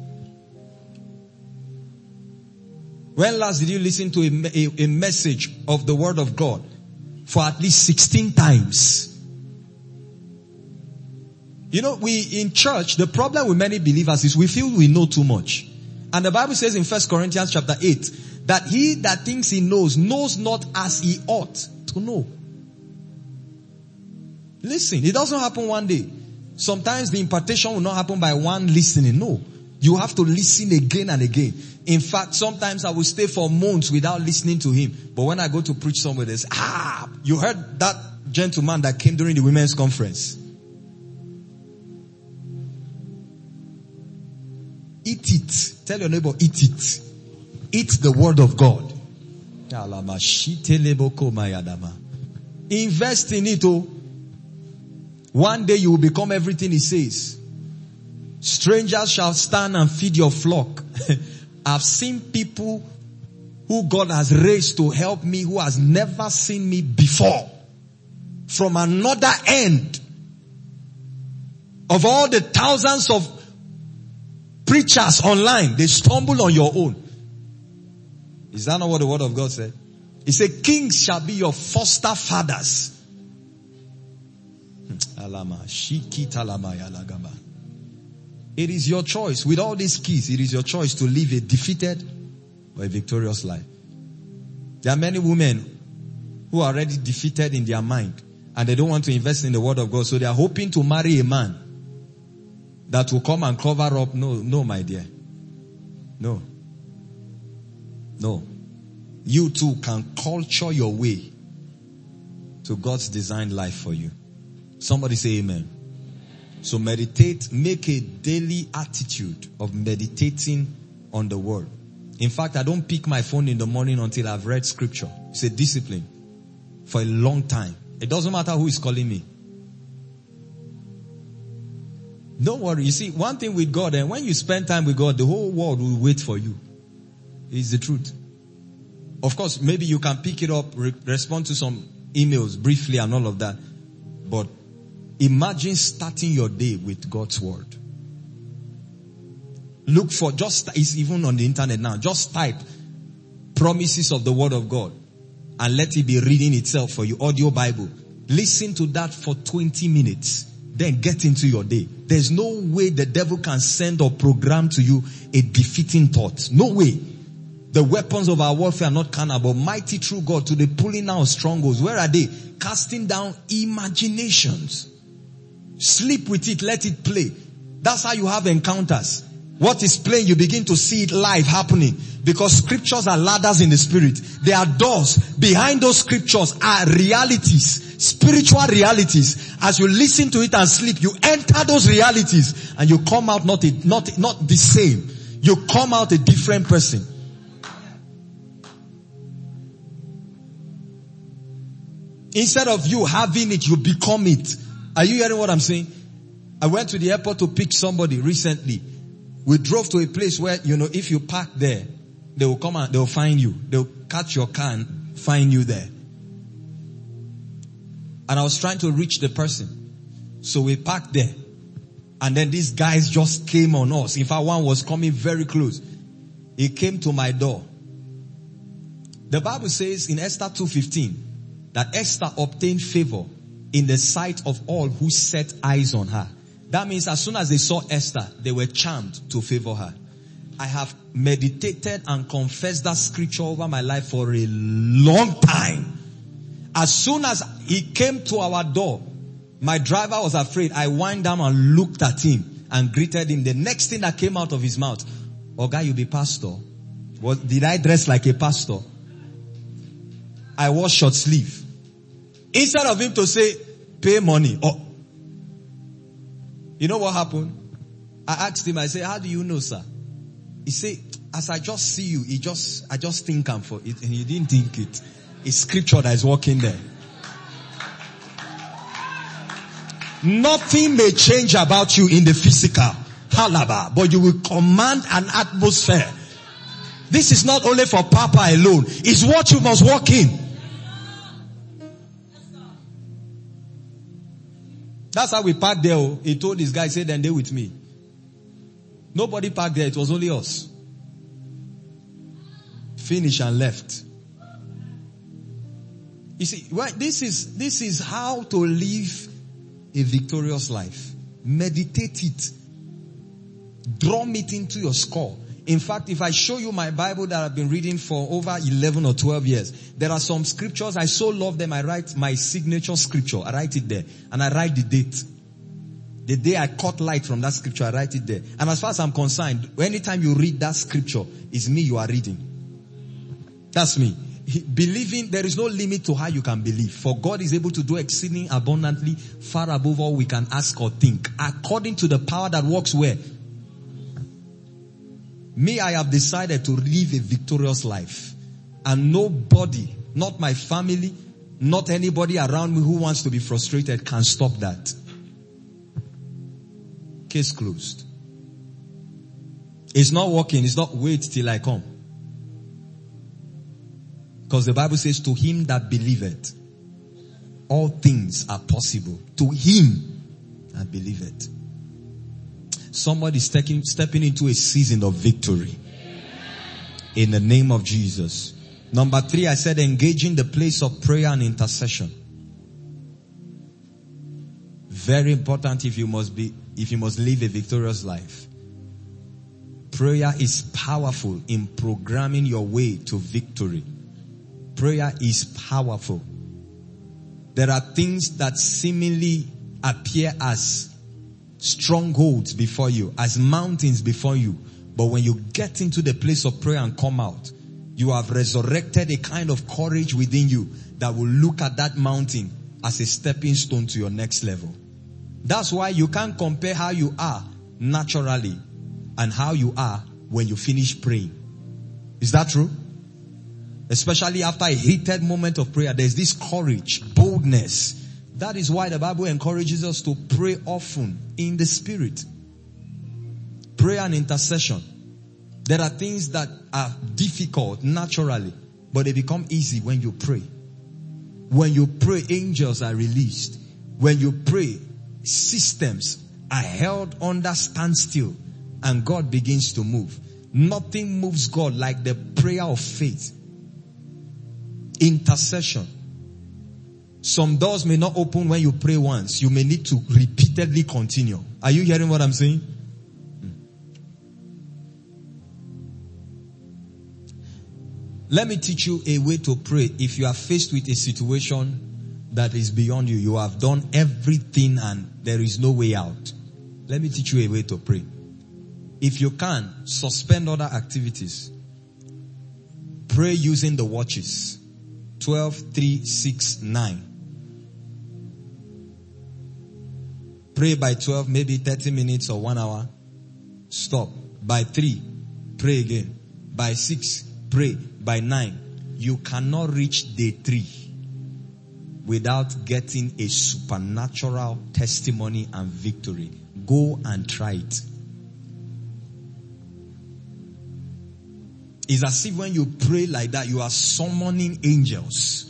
[SPEAKER 3] When last did you listen to a, a, a message of the word of God for at least sixteen times? You know, we in church, the problem with many believers is we feel we know too much. And the Bible says in First Corinthians chapter eight, that he that thinks he knows, knows not as he ought to know. Listen, it doesn't happen one day. Sometimes the impartation will not happen by one listening. No. You have to listen again and again. In fact, sometimes I will stay for months without listening to him. But when I go to preach somewhere, they say, ah, you heard that gentleman that came during the women's conference. Eat it. Tell your neighbor, eat it. Eat the word of God. Invest in it. Oh. One day you will become everything he says. Strangers shall stand and feed your flock. I've seen people who God has raised to help me who has never seen me before. From another end of all the thousands of preachers online, they stumble on your own. Is that not what the word of God said? He said, kings shall be your foster fathers. It is your choice. With all these keys, it is your choice to live a defeated or a victorious life. There are many women who are already defeated in their mind and they don't want to invest in the word of God. So they are hoping to marry a man that will come and cover up. No, no, my dear. No. No. You too can culture your way to God's designed life for you. Somebody say amen. So meditate, make a daily attitude of meditating on the word. In fact, I don't pick my phone in the morning until I've read scripture. It's a discipline for a long time. It doesn't matter who is calling me. Don't worry. You see, one thing with God, and when you spend time with God, the whole world will wait for you. It's the truth. Of course, maybe you can pick it up, re- respond to some emails briefly and all of that. But imagine starting your day with God's word. Look for, just, it's even on the internet now, just type promises of the word of God and let it be reading itself for you. Audio Bible. Listen to that for twenty minutes. Then get into your day. There's no way the devil can send or program to you a defeating thought. No way. The weapons of our warfare are not carnal, but mighty through God to the pulling down of strongholds. Where are they? Casting down imaginations. Sleep with it, let it play. That's how you have encounters. What is playing, you begin to see it live happening. Because scriptures are ladders in the spirit. They are doors. Behind those scriptures are realities. Spiritual realities. As you listen to it and sleep, you enter those realities and you come out not, not, not the same. You come out a different person. Instead of you having it, you become it. Are you hearing what I'm saying? I went to the airport to pick somebody recently. We drove to a place where, you know, if you park there, they will come and they will find you. They will catch your car and find you there. And I was trying to reach the person. So we parked there. And then these guys just came on us. In fact, one was coming very close. He came to my door. The Bible says in Esther two fifteen that Esther obtained favor in the sight of all who set eyes on her. That means as soon as they saw Esther, they were charmed to favor her. I have meditated and confessed that scripture over my life for a long time. As soon as he came to our door, my driver was afraid. I wind down and looked at him and greeted him. The next thing that came out of his mouth, Oga, you be pastor. What, did I dress like a pastor? I wore short sleeve. Instead of him to say, pay money. Oh, you know what happened? I asked him, I said, how do you know, sir? He said, as I just see you, he just, I just think I'm for it. And he didn't think it. It's scripture that is working there. Nothing may change about you in the physical. Halaba. But you will command an atmosphere. This is not only for Papa alone. It's what you must walk in. That's how we parked there. He told this guy, say, then they with me. Nobody parked there. It was only us. Finished and left. You see, well, this is, this is how to live a victorious life. Meditate it. Drum it into your skull. In fact, if I show you my Bible that I've been reading for over eleven or twelve years, there are some scriptures, I so love them, I write my signature scripture. I write it there. And I write the date. The day I caught light from that scripture, I write it there. And as far as I'm concerned, anytime you read that scripture, it's me you are reading. That's me. Believing, there is no limit to how you can believe. For God is able to do exceeding abundantly, far above all we can ask or think. According to the power that works where? Me, I have decided to live a victorious life. And nobody, not my family, not anybody around me who wants to be frustrated can stop that. Case closed. It's not working. It's not wait till I come. Because the Bible says, to him that believeth, all things are possible. To him that believeth. Somebody stepping, stepping into a season of victory. In the name of Jesus. Number three, I said engaging the place of prayer and intercession. Very important if you must be, if you must live a victorious life. Prayer is powerful in programming your way to victory. Prayer is powerful. There are things that seemingly appear as strongholds before you, as mountains before you. But when you get into the place of prayer and come out, you have resurrected a kind of courage within you that will look at that mountain as a stepping stone to your next level. That's why you can't compare how you are naturally and how you are when you finish praying. Is that true? Especially after a heated moment of prayer, there's this courage, boldness. That is why the Bible encourages us to pray often in the Spirit. Prayer and intercession. There are things that are difficult naturally, but they become easy when you pray. When you pray, angels are released. When you pray, systems are held under standstill and God begins to move. Nothing moves God like the prayer of faith. Intercession. Some doors may not open when you pray once. You may need to repeatedly continue. Are you hearing what I'm saying? Hmm. Let me teach you a way to pray. If you are faced with a situation that is beyond you, you have done everything and there is no way out. Let me teach you a way to pray. If you can, suspend other activities. Pray using the watches. twelve, three, six, nine. Pray by twelve, maybe thirty minutes or one hour. Stop. By three, pray again. By six, pray. By nine, you cannot reach day three without getting a supernatural testimony and victory. Go and try it. It's as if when you pray like that, you are summoning angels.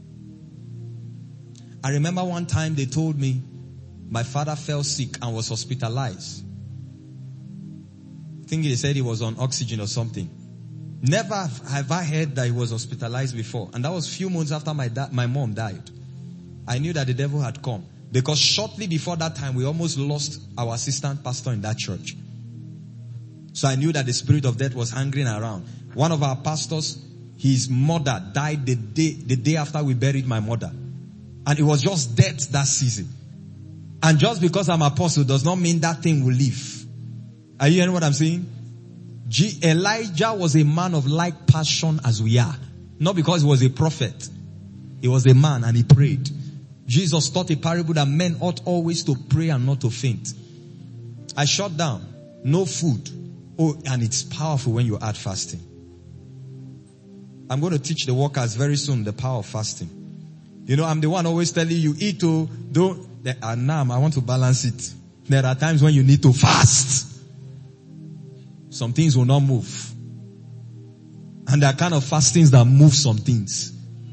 [SPEAKER 3] I remember one time they told me my father fell sick and was hospitalized. I think they said he was on oxygen or something. Never have I heard that he was hospitalized before. And that was few months after my da- my mom died. I knew that the devil had come. Because shortly before that time, we almost lost our assistant pastor in that church. So I knew that the spirit of death was hanging around. One of our pastors, his mother died the day, the day after we buried my mother. And it was just death that season. And just because I'm apostle does not mean that thing will live. Are you hearing what I'm saying? G- Elijah was a man of like passion as we are. Not because he was a prophet. He was a man and he prayed. Jesus taught a parable that men ought always to pray and not to faint. I shut down. No food. Oh, and it's powerful when you add fasting. I'm going to teach the workers very soon the power of fasting. You know, I'm the one always telling you, eat to, don't, and now I want to balance it. There are times when you need to fast. Some things will not move. And there are kind of fastings that move some things.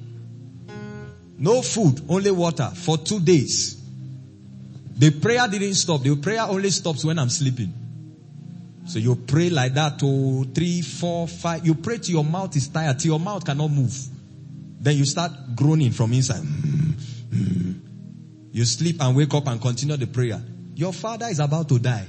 [SPEAKER 3] No food, only water for two days. The prayer didn't stop. The prayer only stops when I'm sleeping. So you pray like that to three, four, five. You pray till your mouth is tired, till your mouth cannot move. Then you start groaning from inside. You sleep and wake up and continue the prayer. Your father is about to die.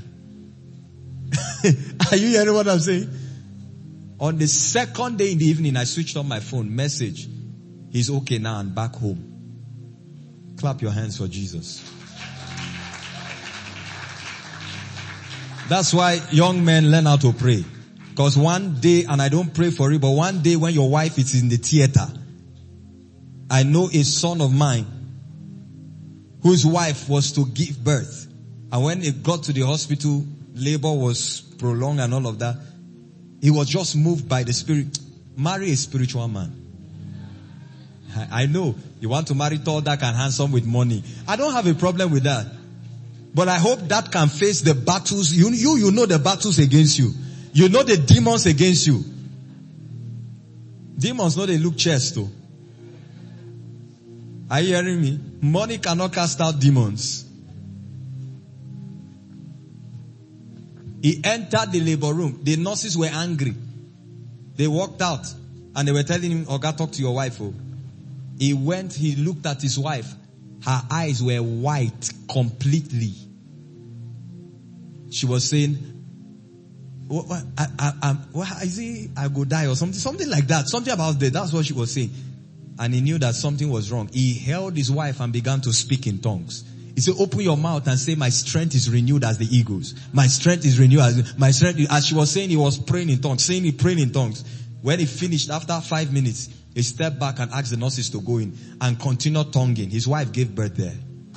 [SPEAKER 3] Are you hearing what I'm saying? On the second day in the evening, I switched on my phone. Message. He's okay now and back home. Clap your hands for Jesus. That's why young men learn how to pray. Because one day, and I don't pray for it, but one day when your wife is in the theater, I know a son of mine whose wife was to give birth. And when it got to the hospital, labor was prolonged and all of that. He was just moved by the Spirit. Marry a spiritual man. I know you want to marry tall, dark and handsome with money. I don't have a problem with that. But I hope that can face the battles. You, you, you know the battles against you. You know the demons against you. Demons know they look chest too. Are you hearing me? Money cannot cast out demons. He entered the labor room. The nurses were angry. They walked out and they were telling him, Oga, talk to your wife. Oh. He went, he looked at his wife. Her eyes were white completely. She was saying, what, what, I, I, I, what is it? I go die or something, something like that. Something about that. That's what she was saying. And he knew that something was wrong. He held his wife and began to speak in tongues. He said, open your mouth and say, my strength is renewed as the eagles. My strength is renewed as, my strength, as she was saying, he was praying in tongues, saying he praying in tongues. When he finished, after five minutes, he stepped back and asked the nurses to go in and continue tonguing. His wife gave birth there.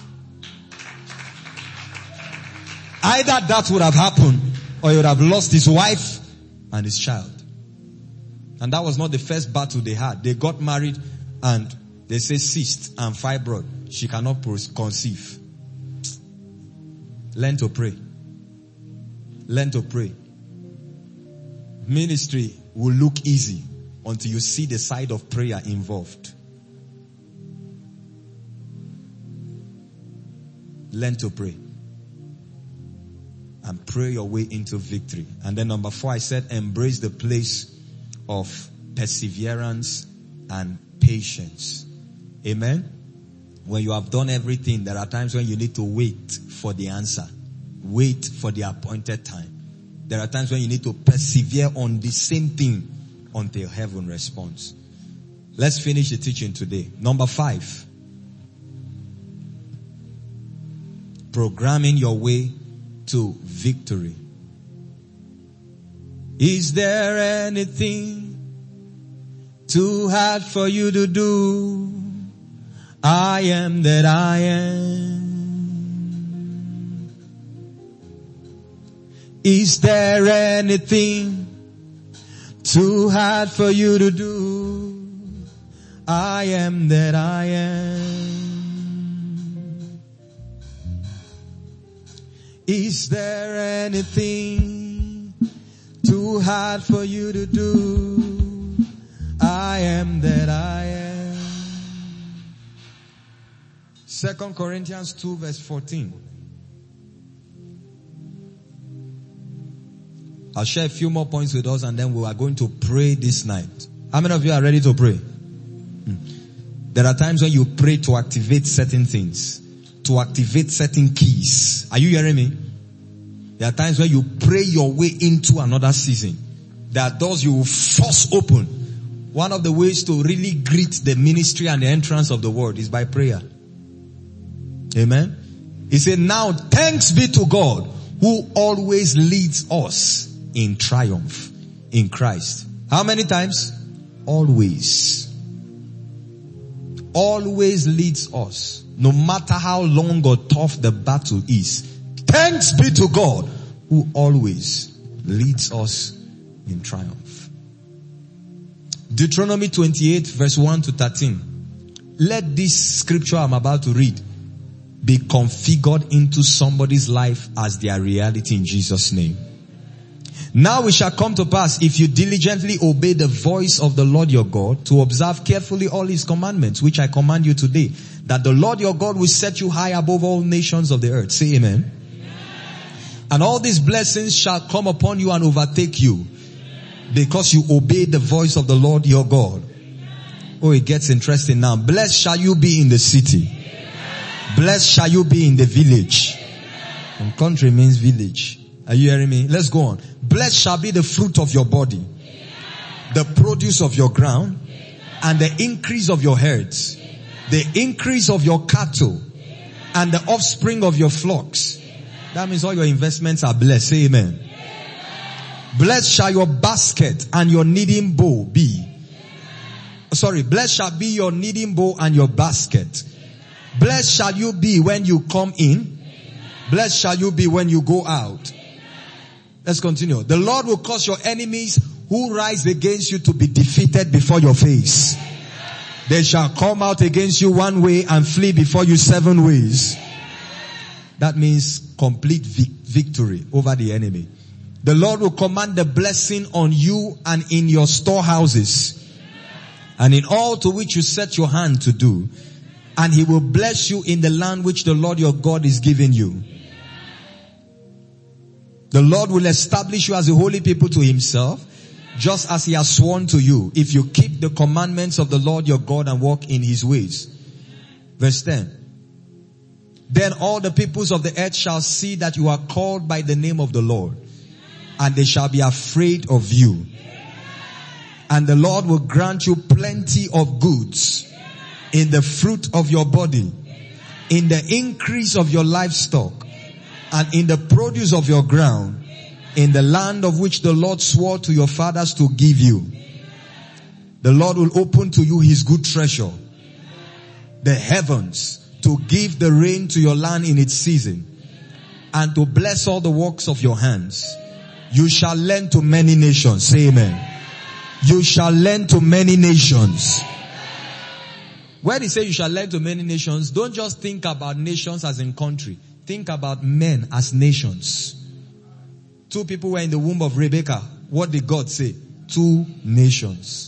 [SPEAKER 3] Either that would have happened or he would have lost his wife and his child. And that was not the first battle they had. They got married and they say cyst and fibroid. She cannot conceive. Learn to pray. Learn to pray. Ministry will look easy until you see the side of prayer involved. Learn to pray. And pray your way into victory. And then number four, I said embrace the place of perseverance and patience. Amen? When you have done everything, there are times when you need to wait for the answer. Wait for the appointed time. There are times when you need to persevere on the same thing until heaven responds. Let's finish the teaching today. Number five. Programming your way to victory. Is there anything too hard for you to do? I am that I am. Is there anything Too hard for you to do. I am that I am. Is there anything too hard for you to do? I am that I am. Second Corinthians two verse fourteen. I'll share a few more points with us and then we are going to pray this night. How many of you are ready to pray? Hmm. There are times when you pray to activate certain things, to activate certain keys. Are you hearing me? There are times when you pray your way into another season. There are doors you will force open. One of the ways to really greet the ministry and the entrance of the word is by prayer. Amen. He said, now thanks be to God who always leads us in triumph in Christ. How many times? Always. Always leads us. No matter how long or tough the battle is. Thanks be to God who always leads us in triumph. Deuteronomy twenty-eight verse one to thirteen. Let this scripture I'm about to read be configured into somebody's life as their reality in Jesus' name. Now it shall come to pass, if you diligently obey the voice of the Lord your God, to observe carefully all his commandments, which I command you today, that the Lord your God will set you high above all nations of the earth. Say amen. Amen. And all these blessings shall come upon you and overtake you, because you obey the voice of the Lord your God. Oh, it gets interesting now. Blessed shall you be in the city. Blessed shall you be in the village. And country means village. Are you hearing me? Let's go on. Blessed shall be the fruit of your body, the produce of your ground, and the increase of your herds, the increase of your cattle, and the offspring of your flocks. That means all your investments are blessed. Say amen. Blessed shall your basket and your kneading bowl be. Sorry, blessed shall be your kneading bowl and your basket. Blessed shall you be when you come in. Blessed shall you be when you go out. Let's continue. The Lord will cause your enemies who rise against you to be defeated before your face. They shall come out against you one way and flee before you seven ways. That means complete vic- victory over the enemy. The Lord will command the blessing on you and in your storehouses and in all to which you set your hand to do. And he will bless you in the land which the Lord your God is giving you. The Lord will establish you as a holy people to himself, just as he has sworn to you, if you keep the commandments of the Lord your God and walk in his ways. Verse ten. Then all the peoples of the earth shall see that you are called by the name of the Lord, and they shall be afraid of you. And the Lord will grant you plenty of goods in the fruit of your body, in the increase of your livestock, and in the produce of your ground, in the land of which the Lord swore to your fathers to give you. The Lord will open to you his good treasure, the heavens, to give the rain to your land in its season, and to bless all the works of your hands. You shall lend to many nations. Say amen. You shall lend to many nations. When he says you shall lend to many nations, don't just think about nations as in country. Think about men as nations. Two people were in the womb of Rebekah. What did God say? Two nations.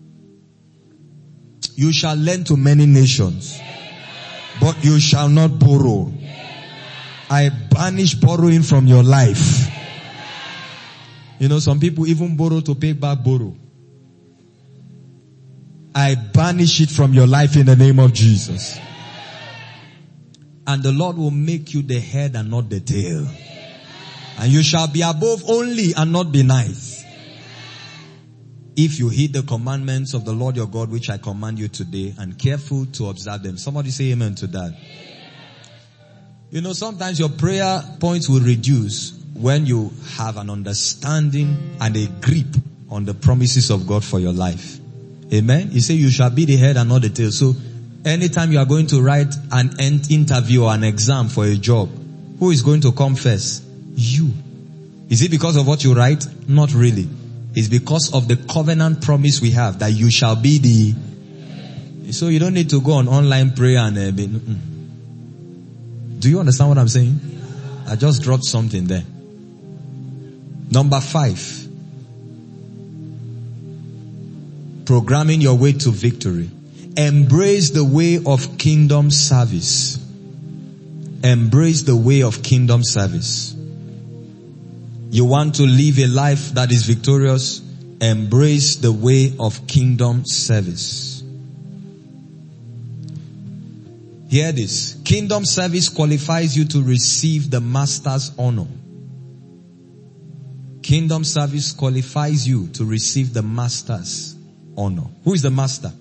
[SPEAKER 3] You shall lend to many nations, but you shall not borrow. I banish borrowing from your life. You know, some people even borrow to pay back borrow. I banish it from your life in the name of Jesus. And the Lord will make you the head and not the tail. And you shall be above only and not beneath, if you heed the commandments of the Lord your God, which I command you today, and careful to observe them. Somebody say amen to that. You know, sometimes your prayer points will reduce when you have an understanding and a grip on the promises of God for your life. Amen. He said you shall be the head and not the tail. So anytime you are going to write an interview or an exam for a job, who is going to come first? You. Is it because of what you write? Not really. It's because of the covenant promise we have that you shall be the... So you don't need to go on online prayer and... Uh, be, mm. Do you understand what I'm saying? I just dropped something there. Number five. Programming your way to victory. Embrace the way of kingdom service. Embrace the way of kingdom service. You want to live a life that is victorious? Embrace the way of kingdom service. Hear this. Kingdom service qualifies you to receive the master's honor. Kingdom service qualifies you to receive the master's honor. Who is the master?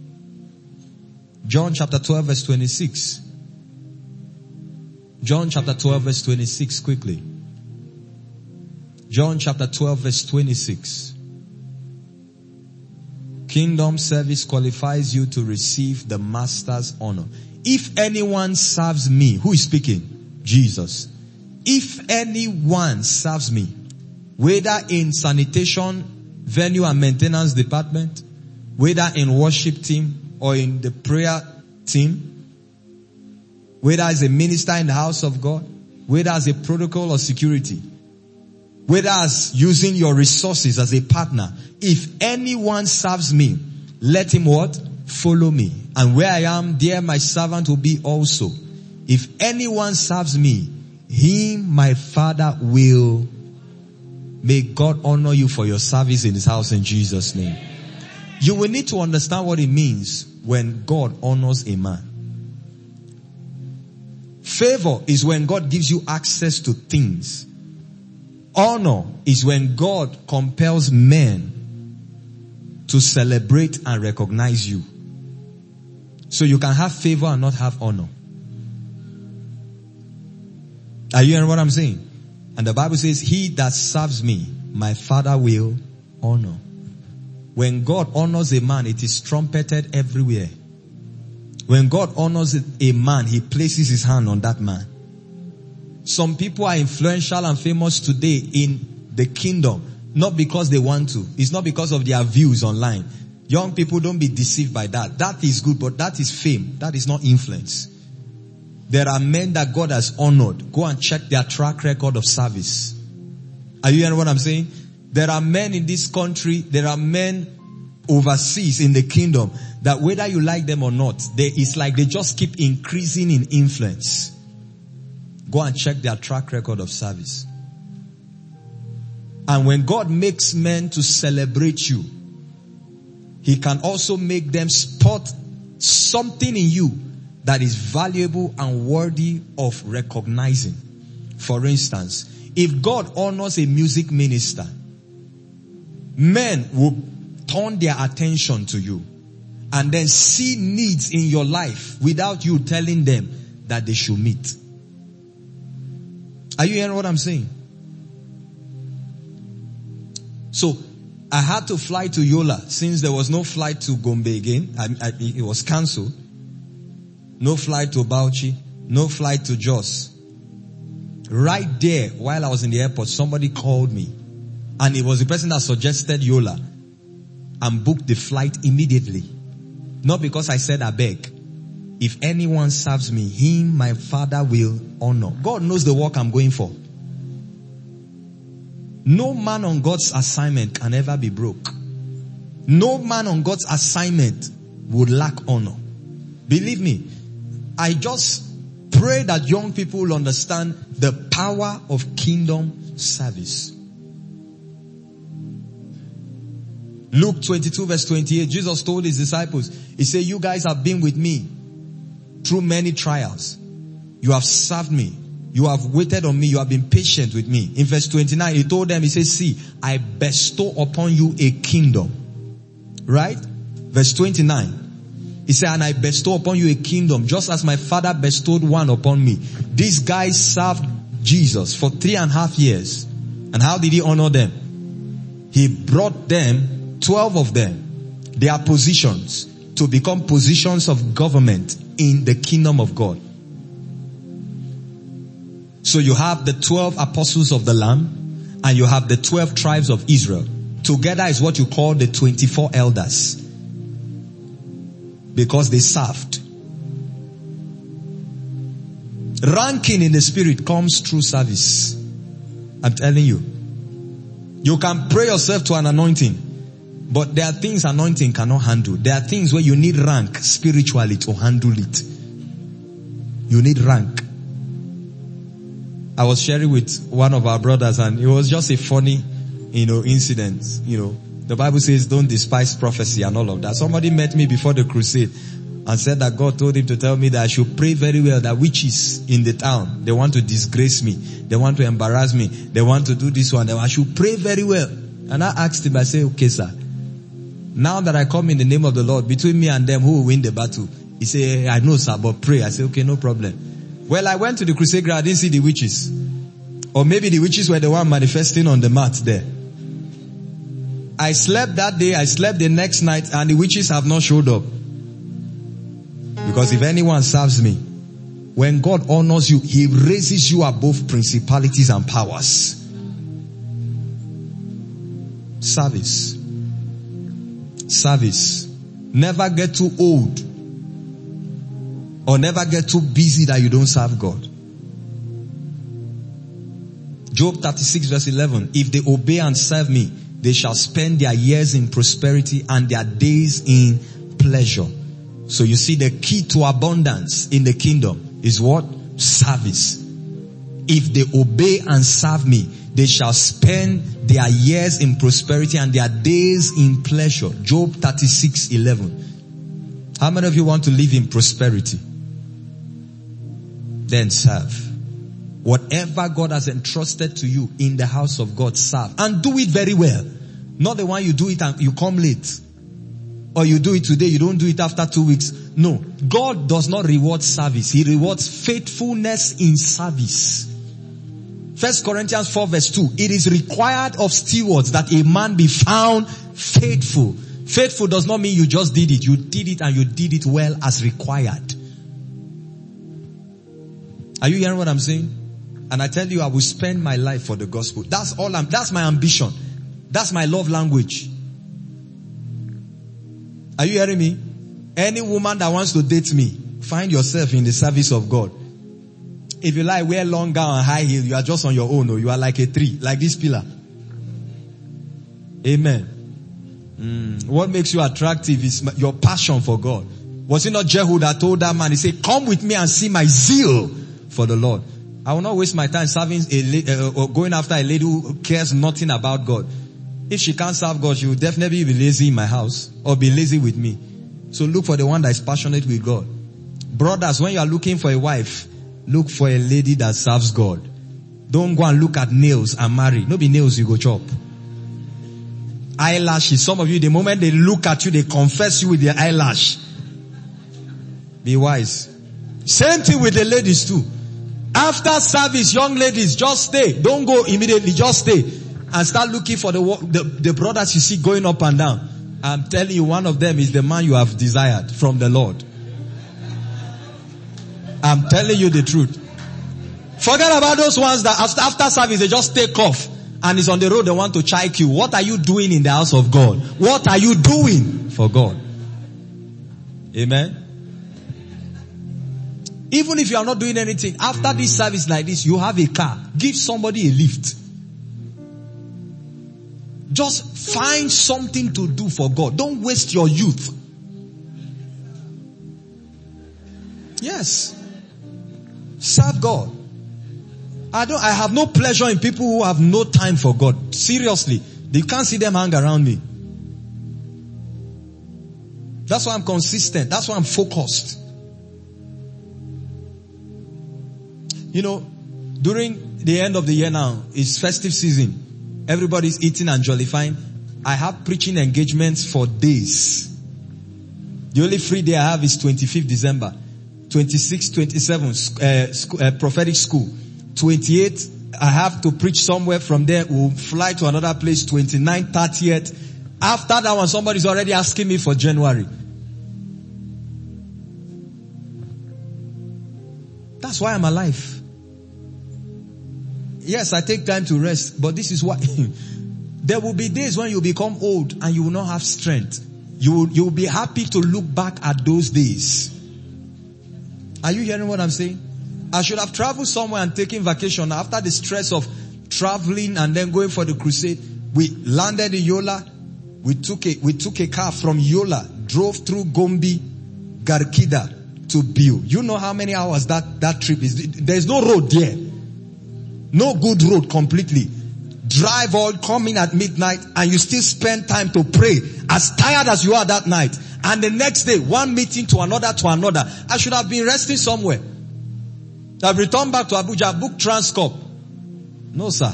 [SPEAKER 3] John chapter twelve verse twenty-six. John chapter twelve verse twenty-six quickly. John chapter twelve verse twenty-six. Kingdom service qualifies you to receive the master's honor. If anyone serves me, who is speaking? Jesus. If anyone serves me, whether in sanitation, venue and maintenance department, whether in worship team or in the prayer team, whether as a minister in the house of God, whether as a protocol or security, whether as using your resources as a partner, if anyone serves me, let him what? Follow me. And where I am, there my servant will be also. If anyone serves me, him my Father will. May God honor you for your service in his house in Jesus' name. You will need to understand what it means when God honors a man. Favor is when God gives you access to things. Honor is when God compels men to celebrate and recognize you. So you can have favor and not have honor. Are you hearing what I'm saying? And the Bible says, he that serves me, my Father will honor. When God honors a man, it is trumpeted everywhere. When God honors a man, he places his hand on that man. Some people are influential and famous today in the kingdom, not because they want to. It's not because of their views online. Young people, don't be deceived by that. That is good, but that is fame. That is not influence. There are men that God has honored. Go and check their track record of service. Are you hearing what I'm saying? There are men in this country, there are men overseas in the kingdom that whether you like them or not, they, it's like they just keep increasing in influence. Go and check their track record of service. And when God makes men to celebrate you, he can also make them spot something in you that is valuable and worthy of recognizing. For instance, if God honors a music minister, men will turn their attention to you and then see needs in your life without you telling them that they should meet. Are you hearing what I'm saying? So, I had to fly to Yola since there was no flight to Gombe again. I, I, it was cancelled. No flight to Bauchi. No flight to Jos. Right there, while I was in the airport, somebody called me. And it was the person that suggested Yola. And booked the flight immediately. Not because I said I beg. If anyone serves me, him my Father will honor. God knows the work I'm going for. No man on God's assignment can ever be broke. No man on God's assignment would lack honor. Believe me, I just pray that young people will understand the power of kingdom service. Luke twenty-two verse twenty-eight, Jesus told his disciples, he said, you guys have been with me through many trials. You have served me. You have waited on me. You have been patient with me. In verse twenty-nine, he told them, he says, see, I bestow upon you a kingdom. Right? Verse twenty-nine. He said, and I bestow upon you a kingdom, just as my Father bestowed one upon me. These guys served Jesus for three and a half years. And how did he honor them? He brought them, twelve of them, their positions, to become positions of government in the kingdom of God. So you have the twelve apostles of the Lamb, and you have the twelve tribes of Israel. together is what you call the twenty-four elders. Because they served. Ranking in the spirit comes through service. I'm telling you. You can pray yourself to an anointing, but there are things anointing cannot handle. There are things where you need rank spiritually to handle it. You need rank. I was sharing with one of our brothers, and it was just a funny, you know, incident. You know, the Bible says don't despise prophecy and all of that. Somebody met me before the crusade and said that God told him to tell me that I should pray very well, that witches in the town, they want to disgrace me. They want to embarrass me. They want to do this one. I should pray very well. And I asked him, I said, okay, sir. Now that I come in the name of the Lord, between me and them, who will win the battle? He said, I know, sir, but pray. I said, okay, no problem. Well, I went to the crusade ground. I didn't see the witches. Or maybe the witches were the one manifesting on the mat there. I slept that day. I slept the next night, and the witches have not showed up. Because if anyone serves me, when God honors you, He raises you above principalities and powers. Service. Service. Never get too old or never get too busy that you don't serve God. Job thirty-six verse eleven. If they obey and serve me, they shall spend their years in prosperity and their days in pleasure. So you see, the key to abundance in the kingdom is what? Service. If they obey and serve me, they shall spend their years in prosperity and their days in pleasure. Job thirty-six eleven. How many of you want to live in prosperity? Then serve. Whatever God has entrusted to you in the house of God, serve. And do it very well. Not the one you do it and you come late. Or you do it today, you don't do it after two weeks. No. God does not reward service. He rewards faithfulness in service. First Corinthians four verse two. It is required of stewards that a man be found faithful. Faithful does not mean you just did it. You did it and you did it well as required. Are you hearing what I'm saying? And I tell you, I will spend my life for the gospel. That's all I'm, that's my ambition. That's my love language. Are you hearing me? Any woman that wants to date me, find yourself in the service of God. If you like, wear long gown and high heel, you are just on your own, or you are like a tree, like this pillar. Amen. Mm. What makes you attractive is your passion for God. Was it not Jehu that told that man, he said, come with me and see my zeal for the Lord. I will not waste my time serving a uh, or going after a lady who cares nothing about God. If she can't serve God, she will definitely be lazy in my house or be lazy with me. So look for the one that is passionate with God. Brothers, when you are looking for a wife, look for a lady that serves God. Don't go and look at nails and marry. No be nails you go chop. Eyelashes. Some of you, the moment they look at you, they confess you with their eyelash. Be wise. Same thing with the ladies too. After service, young ladies, just stay. Don't go immediately. Just stay. And start looking for the, the the brothers you see going up and down. I'm telling you, one of them is the man you have desired from the Lord. I'm telling you the truth. Forget about those ones that after, after service they just take off and it's on the road they want to chike you. What are you doing in the house of God? What are you doing for God? Amen. Even if you are not doing anything, after this service like this, you have a car. Give somebody a lift. Just find something to do for God. Don't waste your youth. Yes. Serve God. I don't, I have no pleasure in people who have no time for God. Seriously. You can't see them hang around me. That's why I'm consistent. That's why I'm focused. You know, during the end of the year now, it's festive season. Everybody's eating and jollifying. I have preaching engagements for days. The only free day I have is twenty-fifth December. twenty-sixth, twenty-seventh, uh, sc- uh, prophetic school. twenty-eighth, I have to preach somewhere. From there, we'll fly to another place. twenty-ninth, thirtieth. After that one, somebody's already asking me for January. That's why I'm alive. Yes, I take time to rest, but this is why. There will be days when you become old and you will not have strength. You will, you will be happy to look back at those days. Are you hearing what I'm saying? I should have traveled somewhere and taken vacation after the stress of traveling and then going for the crusade. We landed in Yola. We took a, we took a car from Yola, drove through Gombe, Garkida to Biu. You know how many hours that, that trip is? There's no road there. No good road completely. Drive all, come in at midnight, and you still spend time to pray, as tired as you are that night. And the next day, one meeting to another to another. I should have been resting somewhere. I've returned back to Abuja, booked Transcorp. No, sir.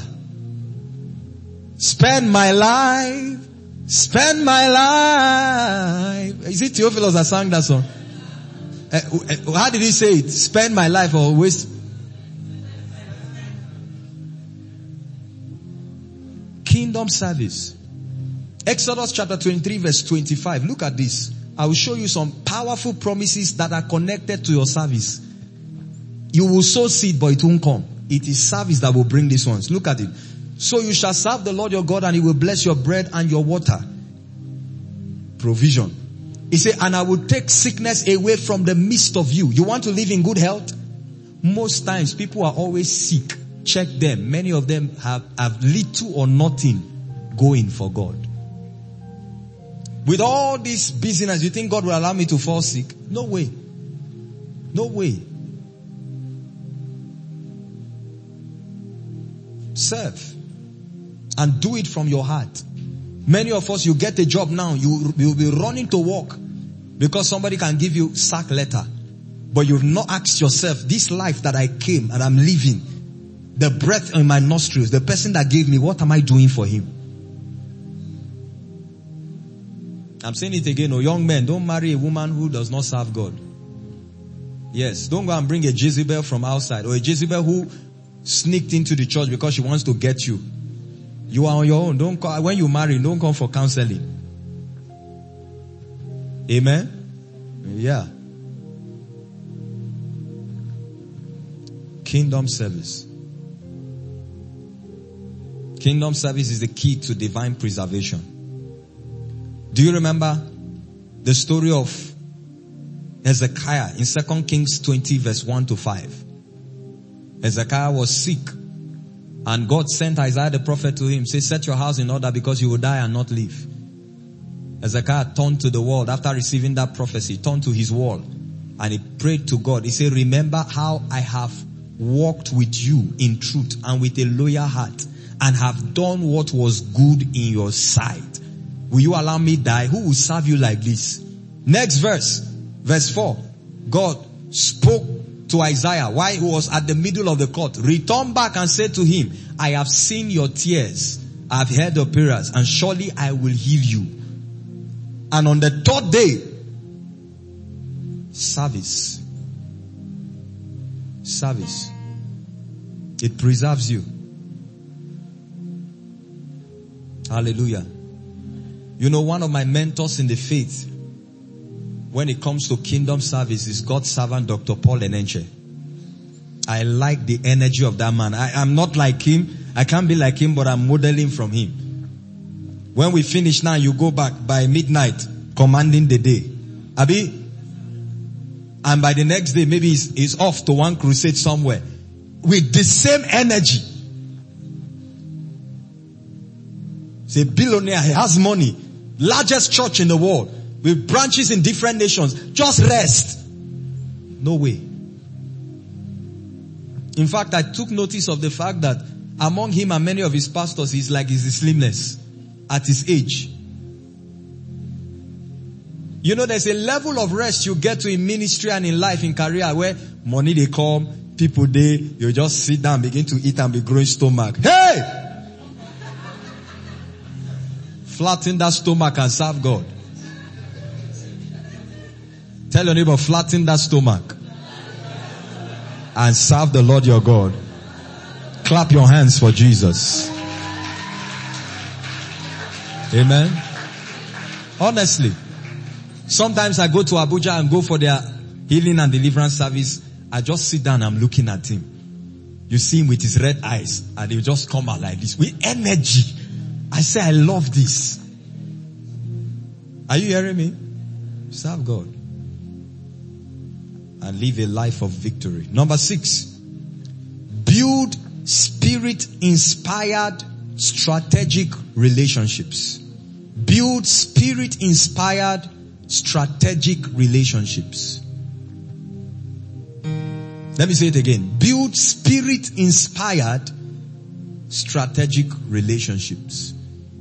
[SPEAKER 3] Spend my life, spend my life. Is it Theophilus that sang that song? Uh, how did he say it? Spend my life or waste? Kingdom service. Exodus chapter twenty-three verse twenty-five. Look at this. I will show you some powerful promises that are connected to your service. You will sow seed, but it won't come. It is service that will bring these ones. Look at it. So you shall serve the Lord your God, and he will bless your bread and your water. Provision. He said, and I will take sickness away from the midst of you. You want to live in good health? Most times people are always sick. Check them. Many of them have, have little or nothing going for God. With all this busyness, you think God will allow me to fall sick? No way. No way. Serve. And do it from your heart. Many of us, you get a job now, you will be running to work because somebody can give you sack letter. But you've not asked yourself, this life that I came and I'm living, the breath in my nostrils, the person that gave me, what am I doing for him? I'm saying it again, oh young men, don't marry a woman who does not serve God. Yes, don't go and bring a Jezebel from outside, or a Jezebel who sneaked into the church because she wants to get you. You are on your own. Don't call, when you marry, don't come for counseling. Amen? Yeah. Kingdom service. Kingdom service is the key to divine preservation. Do you remember the story of Hezekiah in Second Kings twenty verse one to five? Hezekiah was sick, and God sent Isaiah the prophet to him, say, set your house in order because you will die and not live. Hezekiah turned to the world after receiving that prophecy, turned to his wall, and he prayed to God. He said, remember how I have walked with you in truth and with a loyal heart, and have done what was good in your sight. Will you allow me die? Who will serve you like this? Next verse, verse four. God spoke to Isaiah while he was at the middle of the court. Return back and say to him, I have seen your tears, I have heard your prayers, and surely I will heal you. And on the third day, service. Service. It preserves you. Hallelujah. You know, one of my mentors in the faith, when it comes to kingdom service, is God's servant, Doctor Paul Enenche. I like the energy of that man. I am not like him. I can't be like him, but I'm modeling from him. When we finish now, you go back by midnight, commanding the day. Abi? And by the next day, maybe he's, he's off to one crusade somewhere. With the same energy. He's a billionaire. He has money. Largest church in the world. With branches in different nations. Just rest. No way. In fact, I took notice of the fact that among him and many of his pastors, he's like he's slimness at his age. You know, there's a level of rest you get to in ministry and in life, in career, where money they come, people they, you just sit down, begin to eat and be growing stomach. Hey! Flatten that stomach and serve God. Tell your neighbor, flatten that stomach and serve the Lord your God. Clap your hands for Jesus. Amen. Honestly, sometimes I go to Abuja and go for their healing and deliverance service. I just sit down and I'm looking at him. You see him with his red eyes and he'll just come out like this with energy. I say, I love this. Are you hearing me? Serve God. And live a life of victory. Number six. Build spirit-inspired strategic relationships. Build spirit-inspired strategic relationships. Let me say it again. Build spirit-inspired strategic relationships.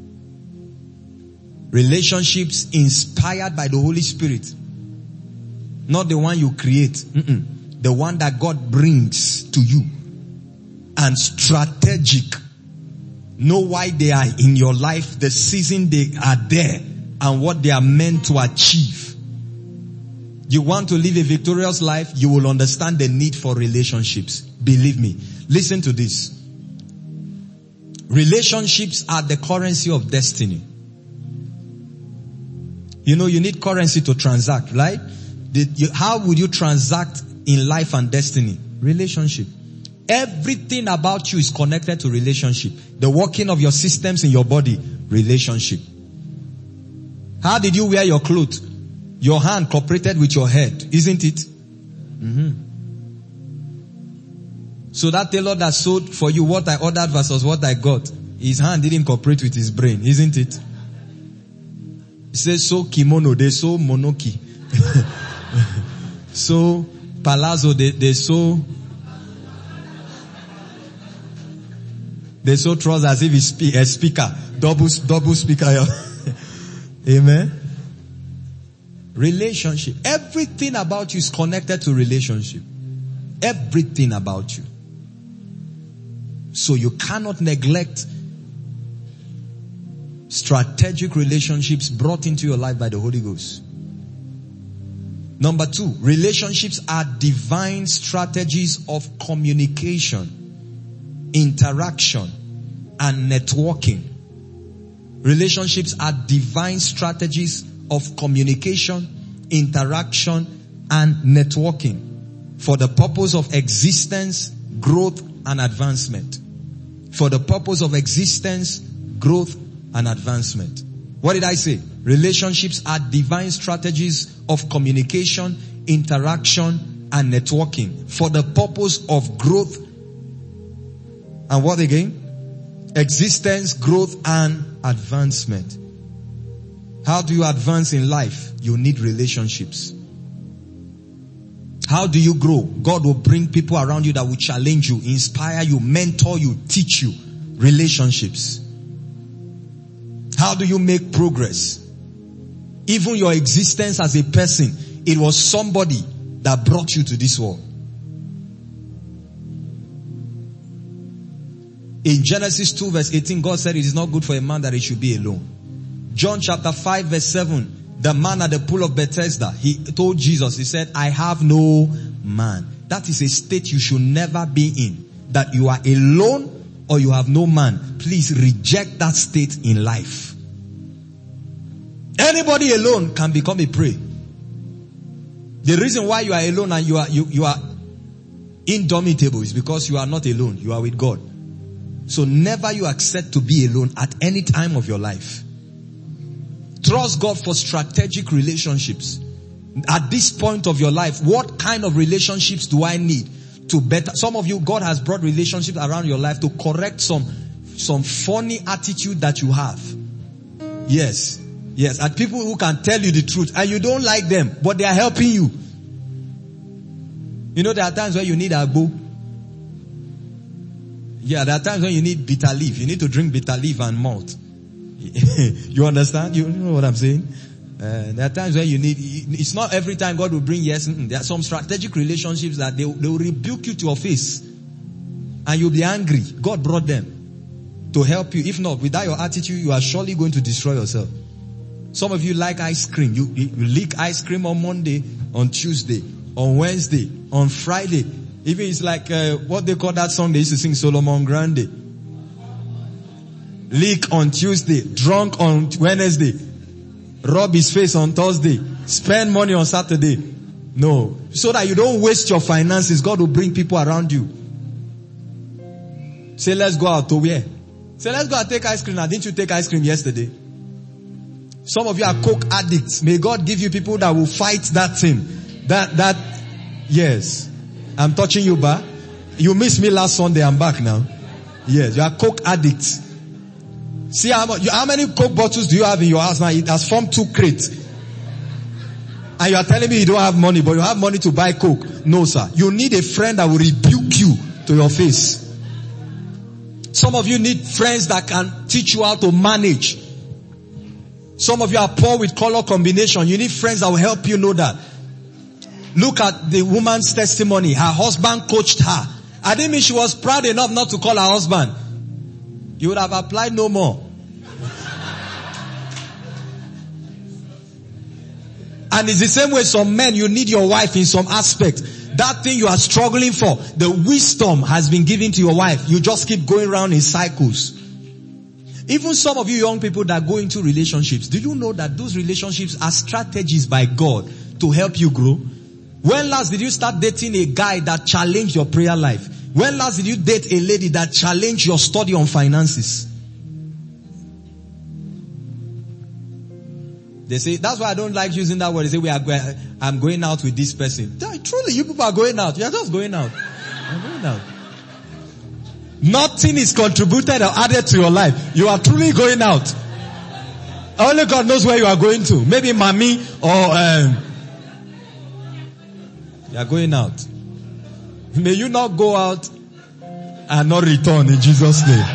[SPEAKER 3] Relationships inspired by the Holy Spirit. Not the one you create. Mm-mm. The one that God brings to you. And strategic. Know why they are in your life, the season they are there, and what they are meant to achieve. You want to live a victorious life, you will understand the need for relationships. Believe me. Listen to this. Relationships are the currency of destiny. You know, you need currency to transact, right? The, you, how would you transact in life and destiny? Relationship. Everything about you is connected to relationship. The working of your systems in your body, relationship. How did you wear your clothes? Your hand cooperated with your head, isn't it? Mm-hmm. So that tailor that sewed for you what I ordered versus what I got, his hand didn't cooperate with his brain, isn't it? He says, so kimono, they sew monoki. So palazzo, they, they sew, they sew trousers as if it's a speaker, double, double speaker. Amen. Relationship. Everything about you is connected to relationship. Everything about you. So you cannot neglect strategic relationships brought into your life by the Holy Ghost. Number two, relationships are divine strategies of communication, interaction, and networking. Relationships are divine strategies of communication, interaction, and networking for the purpose of existence, growth, and advancement. For the purpose of existence, growth, and advancement. What did I say? Relationships are divine strategies of communication, interaction, and networking for the purpose of growth and what again? Existence, growth, and advancement. How do you advance in life? You need relationships. How do you grow? God will bring people around you that will challenge you, inspire you, mentor you, teach you. Relationships. How do you make progress? Even your existence as a person, it was somebody that brought you to this world. In Genesis two verse eighteen, God said it is not good for a man that he should be alone. John chapter five verse seven, the man at the pool of Bethesda, he told Jesus, he said, I have no man. That is a state you should never be in. That you are alone or you have no man. Please reject that state in life. Anybody alone can become a prey. The reason why you are alone and you are, you, you are indomitable is because you are not alone. You are with God. So never you accept to be alone at any time of your life. Trust God for strategic relationships. At this point of your life, what kind of relationships do I need to better? Some of you, God has brought relationships around your life to correct some, some funny attitude that you have. Yes. Yes. And people who can tell you the truth and you don't like them, but they are helping you. You know, there are times when you need agbo. Yeah, there are times when you need bitter leaf. You need to drink bitter leaf and malt. You understand? You know what I'm saying? Uh, there are times when you need, it's not every time God will bring yes. There are some strategic relationships that they, they will rebuke you to your face. And you'll be angry. God brought them to help you. If not, without your attitude, you are surely going to destroy yourself. Some of you like ice cream. You, you lick ice cream on Monday, on Tuesday, on Wednesday, on Friday. Even it's like uh, what they call that song they used to sing, Solomon Grande. Leak on Tuesday, drunk on Wednesday, rub his face on Thursday, spend money on Saturday. No. So that you don't waste your finances, God will bring people around you. Say, let's go out to where? Say, let's go and take ice cream now. Didn't you take ice cream yesterday? Some of you are Coke addicts. May God give you people that will fight that thing. That, that, yes. I'm touching you back. You missed me last Sunday. I'm back now. Yes, you are Coke addicts. See how, much, how many Coke bottles do you have in your house now? It has formed two crates. And you are telling me you don't have money, but you have money to buy Coke. No, sir. You need a friend that will rebuke you to your face. Some of you need friends that can teach you how to manage. Some of you are poor with color combination. You need friends that will help you know that. Look at the woman's testimony. Her husband coached her. I didn't mean she was proud enough not to call her husband. You would have applied no more. And it's the same way some men, you need your wife in some aspect. That thing you are struggling for, the wisdom has been given to your wife. You just keep going around in cycles. Even some of you young people that go into relationships, do you know that those relationships are strategies by God to help you grow? When last did you start dating a guy that challenged your prayer life? When last did you date a lady that challenged your study on finances? They say, that's why I don't like using that word. They say, we are going, I'm going out with this person. Truly, you people are going out. You are just going out. You're going out. Nothing is contributed or added to your life. You are truly going out. Only God knows where you are going to. Maybe mommy or, um, you are going out. May you not go out and not return in Jesus' name.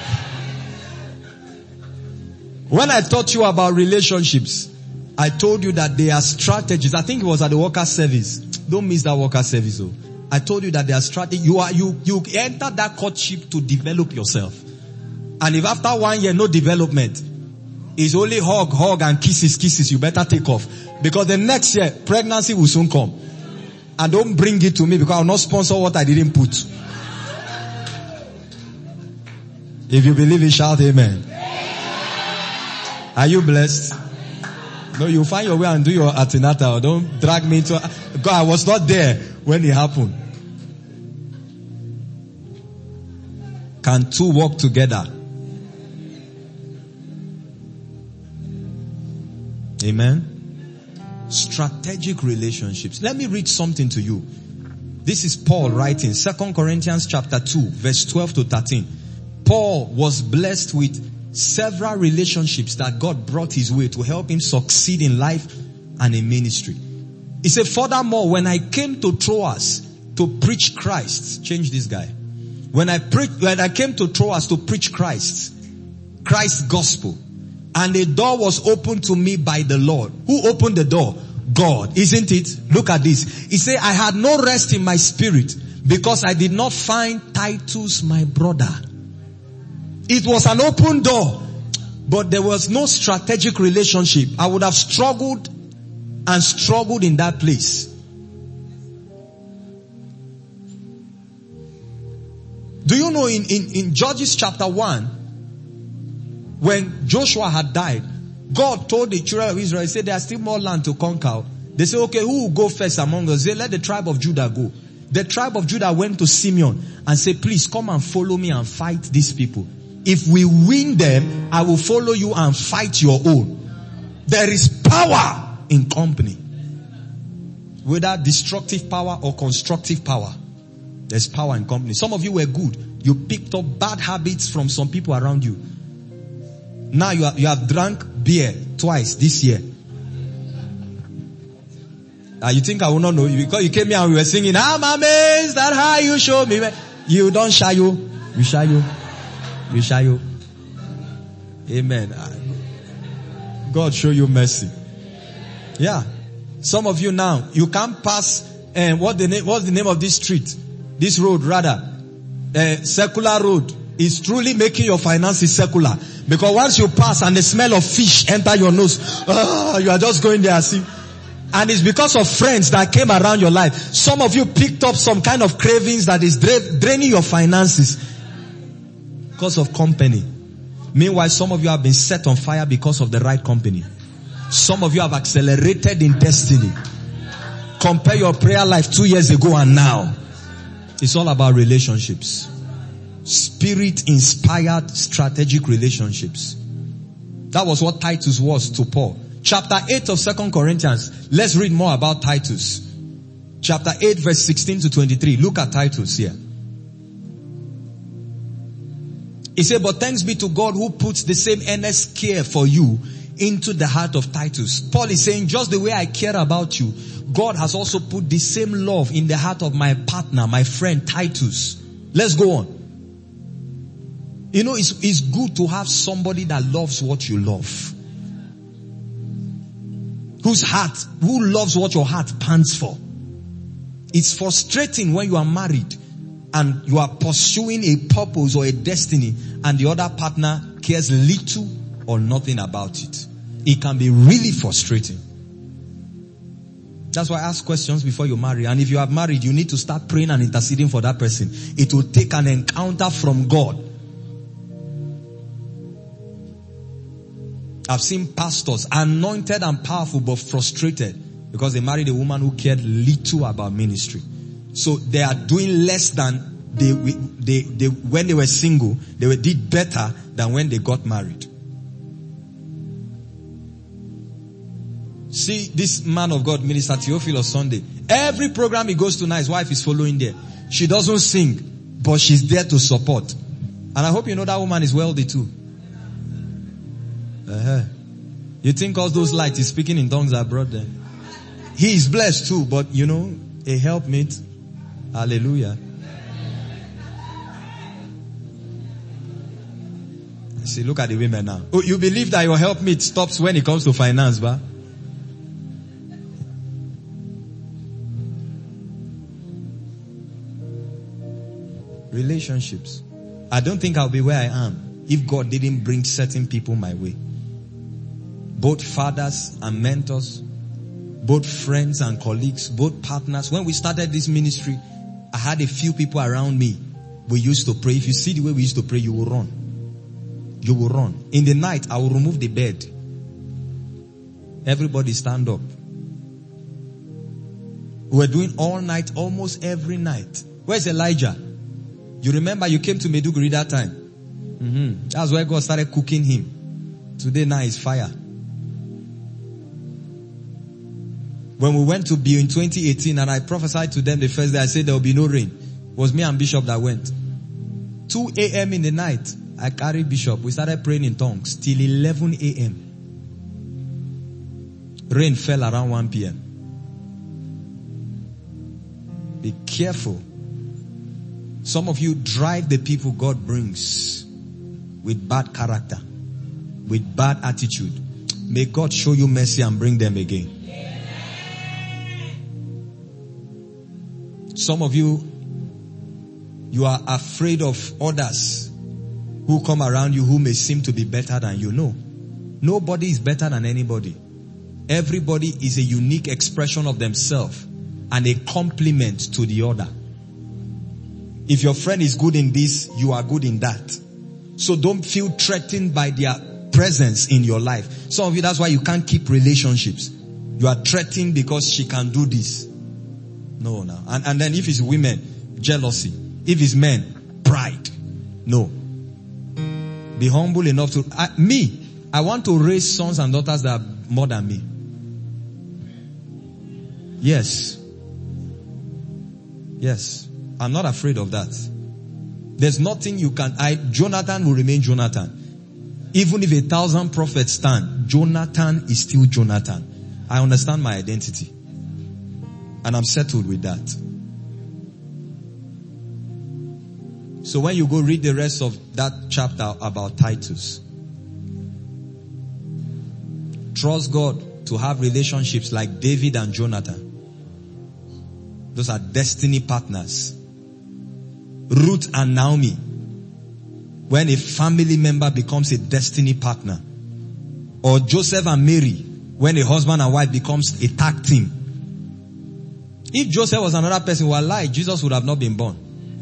[SPEAKER 3] When I taught you about relationships, I told you that they are strategies. I think it was at the worker service. Don't miss that worker service. Oh. I told you that they are strategies. You are, you, you enter that courtship to develop yourself. And if after one year no development, it's only hug, hug and kisses, kisses, you better take off. Because the next year, pregnancy will soon come. And don't bring it to me because I will not sponsor what I didn't put. If you believe it, shout amen. Are you blessed? No, you find your way and do your antenatal. Don't drag me into... God, I was not there when it happened. Can two walk together? Amen. Strategic relationships. Let me read something to you. This is Paul writing, Second Corinthians chapter two, verse twelve to thirteen. Paul was blessed with several relationships that God brought his way to help him succeed in life and in ministry. He said, furthermore, when I came to Troas to preach Christ, change this guy. When I pre- when I came to Troas to preach Christ, Christ's gospel, and a door was opened to me by the Lord. Who opened the door? God, isn't it? Look at this. He said, I had no rest in my spirit because I did not find Titus my brother. It was an open door, but there was no strategic relationship. I would have struggled and struggled in that place. Do you know in, in, in Judges chapter one, when Joshua had died, God told the children of Israel, he said, there's still more land to conquer. They said, okay, who will go first among us? They let the tribe of Judah go. The tribe of Judah went to Simeon and said, please come and follow me and fight these people. If we win them, I will follow you and fight your own. There is power in company. Whether destructive power or constructive power, there's power in company. Some of you were good. You picked up bad habits from some people around you. Now you have, you have drunk beer twice this year. Uh, you think I will not know you because you came here and we were singing, I'm amazed at how you show me. You don't shy you. You shy you. You shy you. Amen. God show you mercy. Yeah. Some of you now, you can't pass, and uh, what the name, what's the name of this street? This road rather. Uh, secular road is truly making your finances secular. Because once you pass and the smell of fish enter your nose, oh, you are just going there. See? And it's because of friends that came around your life. Some of you picked up some kind of cravings that is dra- draining your finances because of company. Meanwhile, some of you have been set on fire because of the right company. Some of you have accelerated in destiny. Compare your prayer life two years ago and now. It's all about relationships. Spirit-inspired strategic relationships. That was what Titus was to Paul. Chapter eight of Second Corinthians. Let's read more about Titus. Chapter eight verse sixteen to twenty-three. Look at Titus here. He said, but thanks be to God who puts the same earnest care for you into the heart of Titus. Paul is saying, just the way I care about you, God has also put the same love in the heart of my partner, my friend Titus. Let's go on. You know, it's, it's good to have somebody that loves what you love. Whose heart, who loves what your heart pants for. It's frustrating when you are married and you are pursuing a purpose or a destiny and the other partner cares little or nothing about it. It can be really frustrating. That's why I ask questions before you marry. And if you are married, you need to start praying and interceding for that person. It will take an encounter from God. I've seen pastors anointed and powerful but frustrated because they married a woman who cared little about ministry. So they are doing less than they, they, they when they were single, they were, did better than when they got married. See this man of God, Minister Theophilus Sunday. Every program he goes to now, his wife is following there. She doesn't sing, but she's there to support. And I hope you know that woman is wealthy too. Uh-huh. You think all those lights he's speaking in tongues are brought there? He is blessed too, but you know, a helpmate. Hallelujah. See, look at the women now. Oh, you believe that your helpmate stops when it comes to finance, ba? Relationships. I don't think I'll be where I am if God didn't bring certain people my way. Both fathers and mentors, both friends and colleagues, both partners. When we started this ministry, I had a few people around me. We used to pray. If you see the way we used to pray, you will run. You will run. In the night, I will remove the bed. Everybody stand up. We were doing all night, almost every night. Where's Elijah? You remember you came to Meduguri that time? Mm-hmm. That's where God started cooking him. Today now is fire. When we went to Bio in twenty eighteen and I prophesied to them the first day, I said there will be no rain. It was me and Bishop that went. two a.m. in the night, I carried Bishop. We started praying in tongues till eleven a.m. Rain fell around one p.m. Be careful. Some of you drive the people God brings with bad character, with bad attitude. May God show you mercy and bring them again. Some of you, you are afraid of others who come around you who may seem to be better than you. No. Nobody is better than anybody. Everybody is a unique expression of themselves and a complement to the other. If your friend is good in this, you are good in that. So don't feel threatened by their presence in your life. Some of you, that's why you can't keep relationships. You are threatened because she can do this. No, no. And, and then if it's women, jealousy. If it's men, pride. No. Be humble enough to... I, me, I want to raise sons and daughters that are more than me. Yes. Yes. I'm not afraid of that. There's nothing you can... I, Jonathan will remain Jonathan. Even if a thousand prophets stand, Jonathan is still Jonathan. I understand my identity. And I'm settled with that. So when you go read the rest of that chapter about Titus, trust God to have relationships like David and Jonathan. Those are destiny partners. Ruth and Naomi. When a family member becomes a destiny partner. Or Joseph and Mary. When a husband and wife becomes a tag team. If Joseph was another person who had lied, Jesus would have not been born.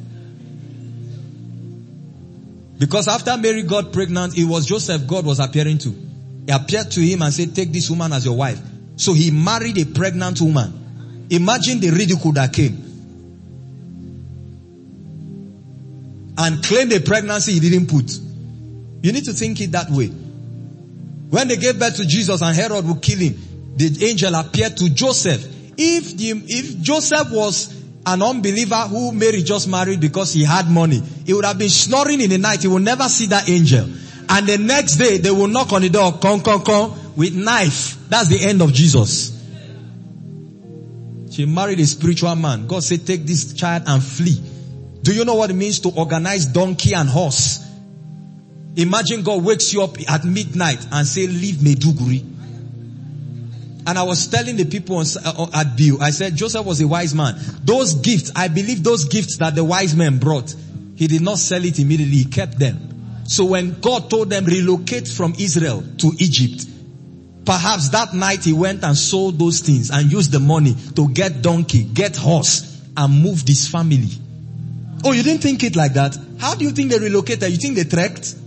[SPEAKER 3] Because after Mary got pregnant, it was Joseph God was appearing to. He appeared to him and said, take this woman as your wife. So he married a pregnant woman. Imagine the ridicule that came. and claimed a pregnancy he didn't put. You need to think it that way. When they gave birth to Jesus and Herod would kill him, the angel appeared to Joseph. If the, if Joseph was an unbeliever who Mary just married because he had money, he would have been snoring in the night. He would never see that angel. And the next day, they will knock on the door, come, come, come, with knife. That's the end of Jesus. She married a spiritual man. God said, take this child and flee. Do you know what it means to organize donkey and horse? Imagine God wakes you up at midnight and say, leave Meduguri. And I was telling the people on, uh, at Bill, I said, Joseph was a wise man. Those gifts, I believe those gifts that the wise men brought, he did not sell it immediately, he kept them. So when God told them relocate from Israel to Egypt, perhaps that night he went and sold those things and used the money to get donkey, get horse, and moved his family. Oh, you didn't think it like that? How do you think they relocated? You think they trekked?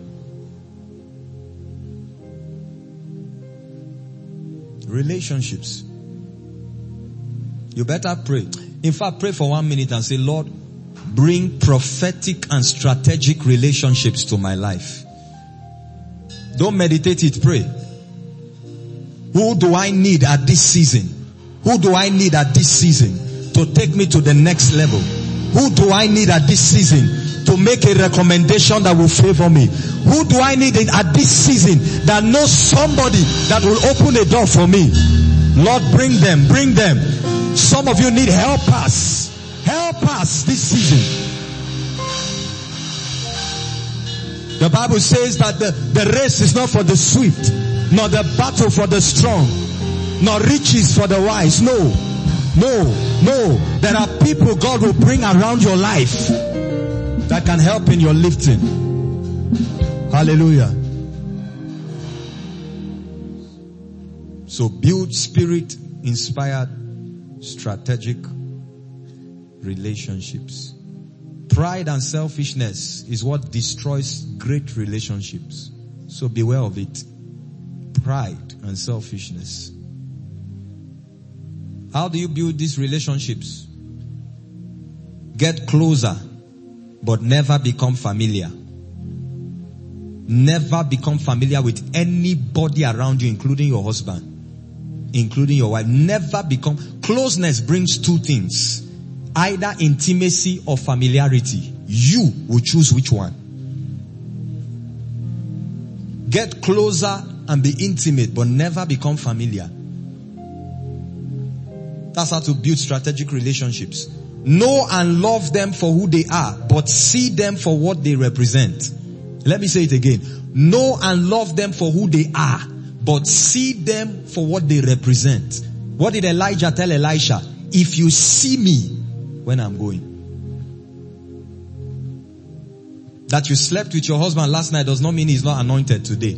[SPEAKER 3] Relationships. You better pray. In fact, pray for one minute and say, Lord, bring prophetic and strategic relationships to my life. Don't meditate it, pray. Who do I need at this season? Who do I need at this season to take me to the next level? Who do I need at this season to make a recommendation that will favor me? Who do I need at this season that knows somebody that will open a door for me? Lord, bring them, bring them. Some of you need helpers. Help us this season. The Bible says that the, the race is not for the swift, nor the battle for the strong, nor riches for the wise. No, no, no. There are people God will bring around your life that can help in your lifting. Hallelujah. So build spirit inspired strategic relationships. Pride and selfishness is what destroys great relationships. So beware of it. Pride and selfishness. How do you build these relationships? Get closer, but never become familiar. Never become familiar with anybody around you, including your husband, including your wife. Never become. Closeness brings two things. Either intimacy or familiarity. You will choose which one. Get closer and be intimate, but never become familiar. That's how to build strategic relationships. Know and love them for who they are, but see them for what they represent. Let me say it again. Know and love them for who they are, but see them for what they represent. What did Elijah tell Elisha? If you see me when I'm going. That you slept with your husband last night does not mean he's not anointed today.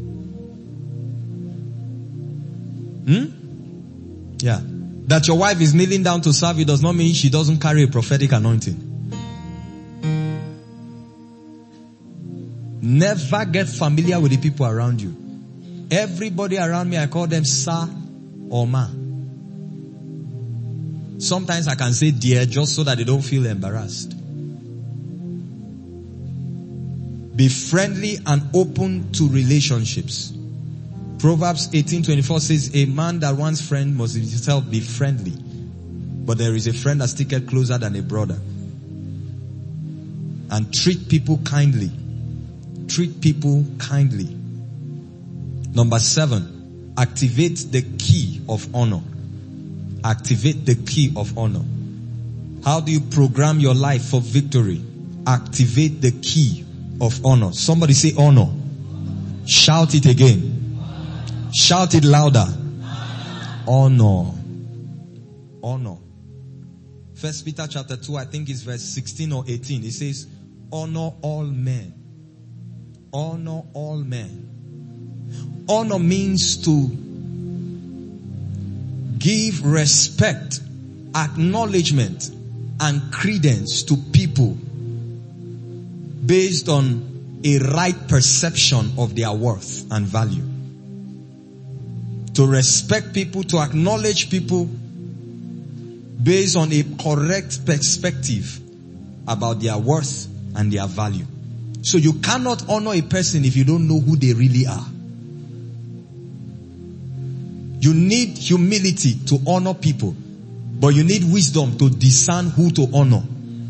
[SPEAKER 3] Hmm? Yeah. That your wife is kneeling down to serve you does not mean she doesn't carry a prophetic anointing. Never get familiar with the people around you. Everybody around me, I call them sir or ma. Sometimes I can say dear just so that they don't feel embarrassed. Be friendly and open to relationships. Proverbs eighteen twenty-four says, a man that wants friend must himself be friendly. But there is a friend that sticketh closer than a brother. And treat people kindly. Treat people kindly. Number seven, activate the key of honor. Activate the key of honor. How do you program your life for victory? Activate the key of honor. Somebody say honor. Shout it again. Shout it louder. Honor. Honor. First Peter chapter two, I think it's verse sixteen or eighteen. It says, honor all men. Honor all men. Honor means to give respect, acknowledgement, and credence to people based on a right perception of their worth and value. To respect people, to acknowledge people based on a correct perspective about their worth and their value. So you cannot honor a person if you don't know who they really are. You need humility to honor people, but you need wisdom to discern who to honor.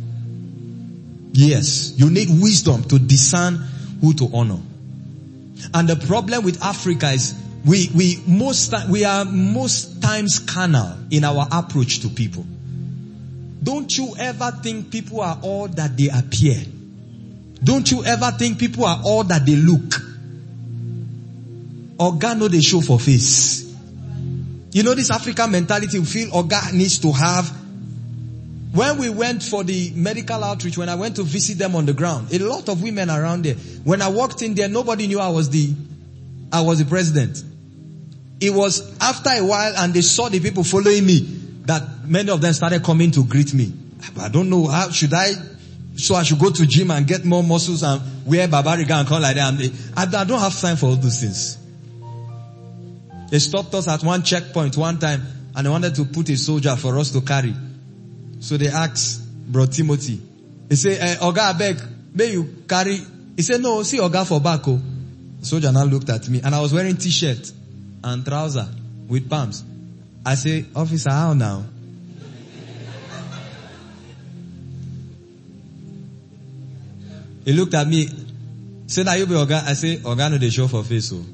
[SPEAKER 3] Yes, you need wisdom to discern who to honor. And the problem with Africa is we we most we are most times carnal in our approach to people. Don't you ever think people are all that they appear? Don't you ever think people are all that they look? Oga no they show for face. You know this African mentality, we feel Oga needs to have. When we went for the medical outreach, when I went to visit them on the ground, a lot of women around there. When I walked in there, nobody knew I was the, I was the president. It was after a while and they saw the people following me that many of them started coming to greet me. I don't know, how should I, so I should go to gym and get more muscles and wear babariga and come like that. I, I don't have time for all those things. They stopped us at one checkpoint one time and they wanted to put a soldier for us to carry. So they asked Bro Timothy. They say, eh, Oga abeg, may you carry? He said, no, see Oga for back. Oh. The soldier now looked at me and I was wearing t-shirt and trouser with pumps. I say, officer, how now? He looked at me, said, are you be Oga? I say, Oga no dey show for face. Oh.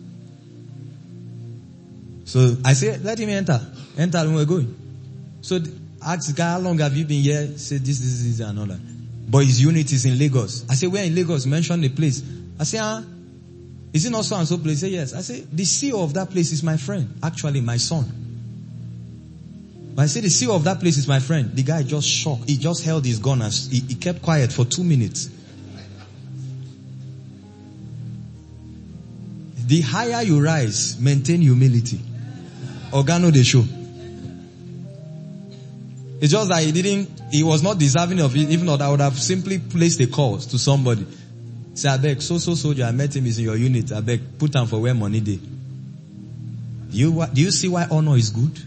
[SPEAKER 3] So I say, let him enter. Enter when we're going. So ask the guy, how long have you been here? Say this, this, this, and all that. But his unit is in Lagos. I say, where in Lagos? Mention the place. I say, ah, is it not so and so place? Say yes. I say, the C E O of that place is my friend. Actually, my son. But I say, the C E O of that place is my friend. The guy just shocked. He just held his gun and he, he kept quiet for two minutes. The higher you rise, maintain humility. Organo they show. It's just that he didn't, he was not deserving of it, even though I would have simply placed a call to somebody. Say, I beg, so, so soldier, I met him, he's in your unit. I beg, put him for where money day. Do you, do you see why honor is good?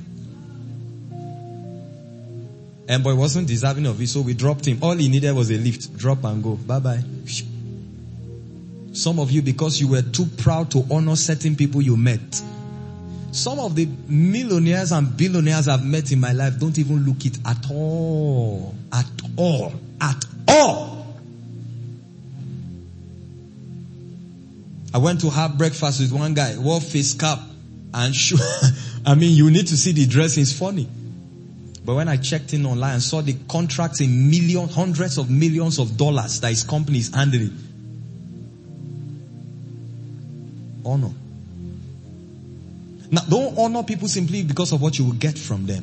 [SPEAKER 3] And boy wasn't deserving of it, so we dropped him. All he needed was a lift. Drop and go. Bye bye. Some of you, because you were too proud to honor certain people you met. Some of the millionaires and billionaires I've met in my life don't even look it at all. At all. At all. I went to have breakfast with one guy, wore face cap and shoe. I mean, you need to see the dressing, it's funny. But when I checked in online and saw the contracts in millions, hundreds of millions of dollars that his company is handling. Honor. Now, don't honor people simply because of what you will get from them.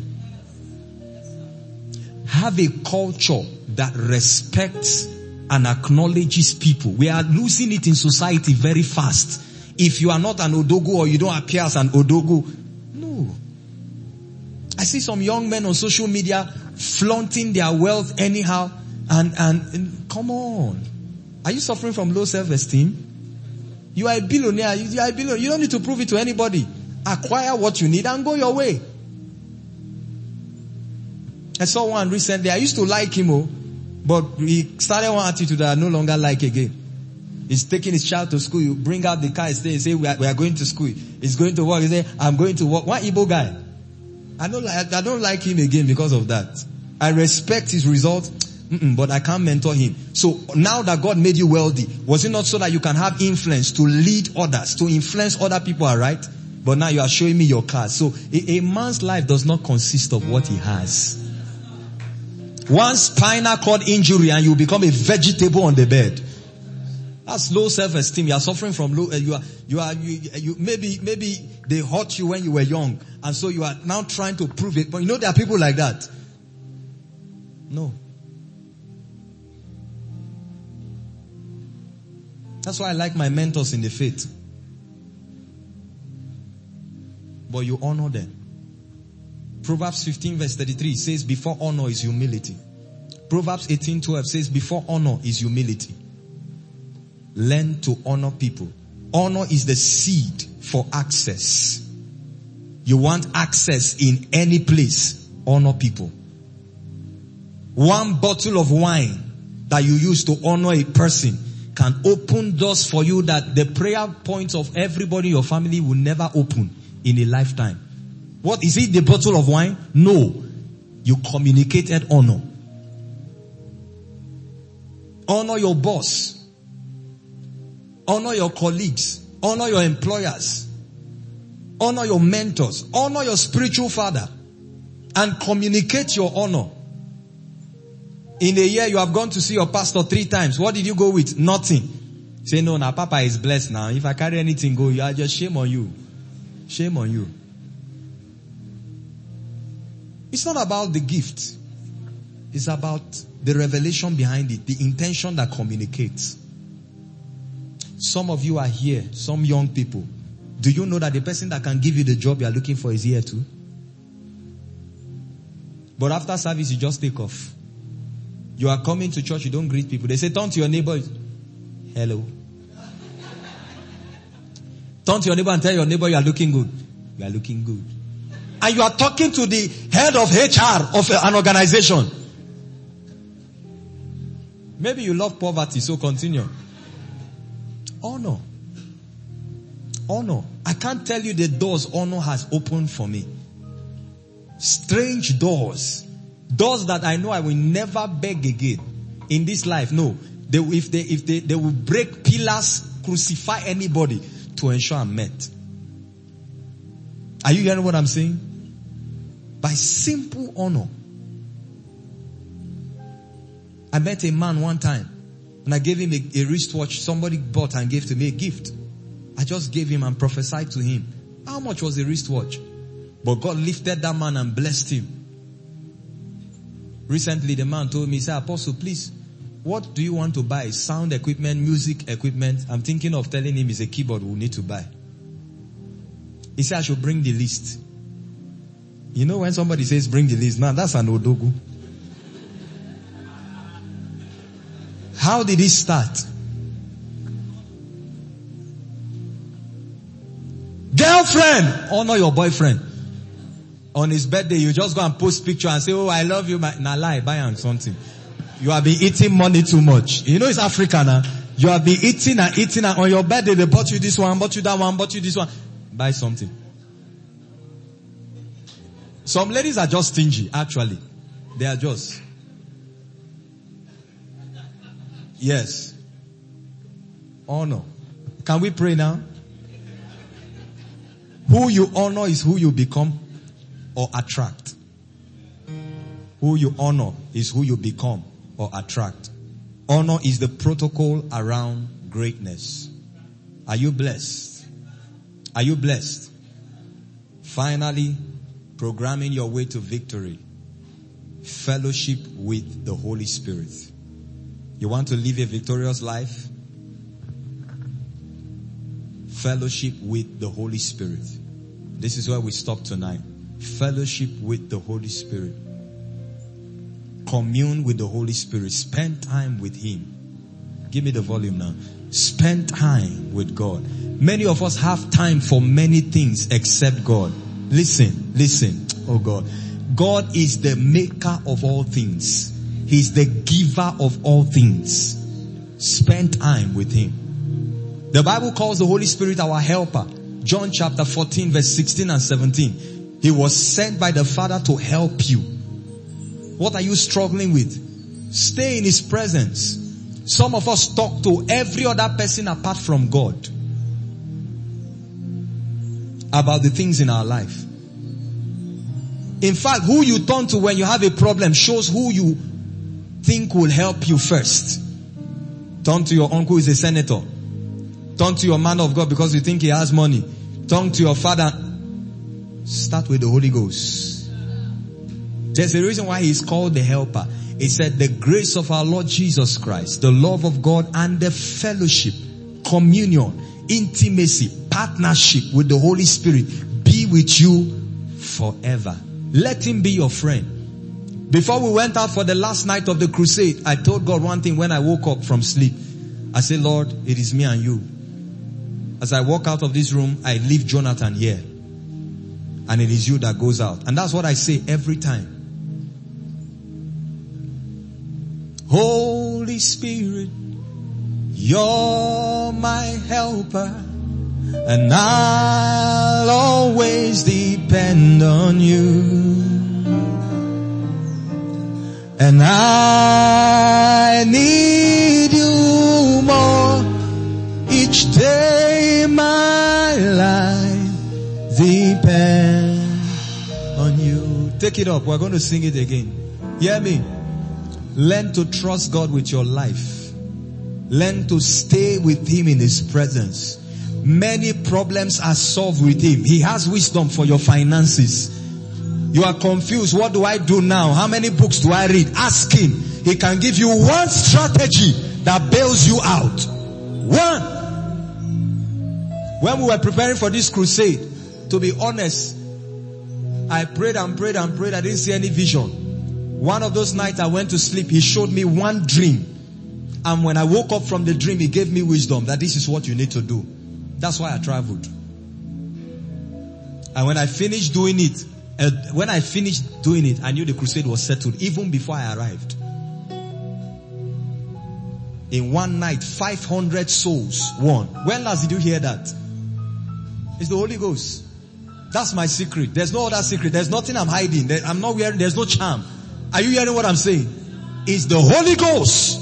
[SPEAKER 3] Have a culture that respects and acknowledges people. We are losing it in society very fast. If you are not an Odogu or you don't appear as an Odogu, no. I see some young men on social media flaunting their wealth anyhow, and, and, and come on. Are you suffering from low self-esteem? You are a billionaire. You are a billionaire. You don't need to prove it to anybody. Acquire what you need and go your way. I saw one recently. I used to like him, oh, but he started one attitude that I no longer like again. He's taking his child to school. You bring out the car, stay, say we are, we are going to school. He's going to work. He say, I'm going to work. One Igbo guy. I don't like, I don't like him again because of that. I respect his results, but I can't mentor him. So now that God made you wealthy, was it not so that you can have influence to lead others, to influence other people, alright? But now you are showing me your card. So a, a man's life does not consist of what he has. One spinal cord injury and you become a vegetable on the bed. That's low self-esteem. You are suffering from low, uh, you are, you are, you, you, maybe, maybe they hurt you when you were young. And so you are now trying to prove it. But you know there are people like that. No. That's why I like my mentors in the faith. But you honor them. Proverbs fifteen verse thirty-three says before honor is humility. Proverbs eighteen twelve says before honor is humility. Learn to honor people. Honor is the seed for access. You want access in any place. Honor people. One bottle of wine that you use to honor a person can open doors for you that the prayer points of everybody in your family will never open in a lifetime. What is it? The bottle of wine? No. You communicated honor. Honor your boss. Honor your colleagues. Honor your employers. Honor your mentors. Honor your spiritual father. And communicate your honor. In a year, you have gone to see your pastor three times. What did you go with? Nothing. Say, no, now Papa is blessed now. If I carry anything, go. You are just shame on you. Shame on you. It's not about the gift. It's about the revelation behind it. The intention that communicates. Some of you are here. Some young people. Do you know that the person that can give you the job you are looking for is here too? But after service, you just take off. You are coming to church, you don't greet people. They say, turn to your neighbor. Hello. Turn to your neighbor and tell your neighbor you are looking good. You are looking good. And you are talking to the head of H R of an organization. Maybe you love poverty, so continue. Honor. Honor. I can't tell you the doors honor has opened for me. Strange doors. Doors that I know I will never beg again in this life. No. They, if they, if they, they will break pillars, crucify anybody to ensure I'm met. Are you hearing what I'm saying? By simple honor. I met a man one time and I gave him a, a wristwatch somebody bought and gave to me a gift. I just gave him and prophesied to him. How much was the wristwatch? But God lifted that man and blessed him. Recently the man told me, he said, Apostle, please, what do you want to buy? Sound equipment, music equipment. I'm thinking of telling him it's a keyboard we'll need to buy. He said I should bring the list. You know when somebody says bring the list, now that's an odogu. How did it start? Girlfriend, honor your boyfriend. On his birthday, you just go and post picture and say, oh, I love you. Nah, lie, buy him something. You have been eating money too much. You know it's Africa now. You have been eating and eating and on your birthday they bought you this one, bought you that one, bought you this one. Buy something. Some ladies are just stingy, actually. They are just. Yes. Honor. Can we pray now? Who you honor is who you become or attract. Who you honor is who you become or attract. Honor is the protocol around greatness. Are you blessed? Are you blessed? Finally, programming your way to victory. Fellowship with the Holy Spirit. You want to live a victorious life? Fellowship with the Holy Spirit. This is where we stop tonight. Fellowship with the Holy Spirit. Commune with the Holy Spirit. Spend time with Him. Give me the volume now. Spend time with God. Many of us have time for many things except God. Listen, listen. Oh God. God is the maker of all things. He's the giver of all things. Spend time with Him. The Bible calls the Holy Spirit our helper. John chapter fourteen verse sixteen and seventeen. He was sent by the Father to help you. What are you struggling with? Stay in His presence. Some of us talk to every other person apart from God about the things in our life. In fact, who you turn to when you have a problem shows who you think will help you first. Turn to your uncle who is a senator. Turn to your man of God because you think he has money. Turn to your father. Start with the Holy Ghost. There's a reason why he is called the helper. He said the grace of our Lord Jesus Christ, the love of God and the fellowship, communion, intimacy, partnership with the Holy Spirit be with you forever. Let Him be your friend. Before we went out for the last night of the crusade, I told God one thing when I woke up from sleep. I said, Lord, it is me and you. As I walk out of this room, I leave Jonathan here. And it is you that goes out. And that's what I say every time. Holy Holy Spirit, you're my helper, and I'll always depend on you. And I need you more each day. My life depends on you. Take it up. We're going to sing it again. Hear me. Learn to trust God with your life. Learn to stay with Him in His presence. Many problems are solved with Him. He has wisdom for your finances. You are confused. What do I do now? How many books do I read? Ask Him. He can give you one strategy that bails you out. One. When we were preparing for this crusade, to be honest, I prayed and prayed and prayed. I didn't see any vision. One of those nights I went to sleep, He showed me one dream. And when I woke up from the dream, He gave me wisdom that this is what you need to do. That's why I traveled. And when I finished doing it, uh, when I finished doing it, I knew the crusade was settled even before I arrived. In one night, five hundred souls won. When last did you hear that? It's the Holy Ghost. That's my secret. There's no other secret. There's nothing I'm hiding. There, I'm not wearing, there's no charm. Are you hearing what I'm saying? It's the Holy Ghost.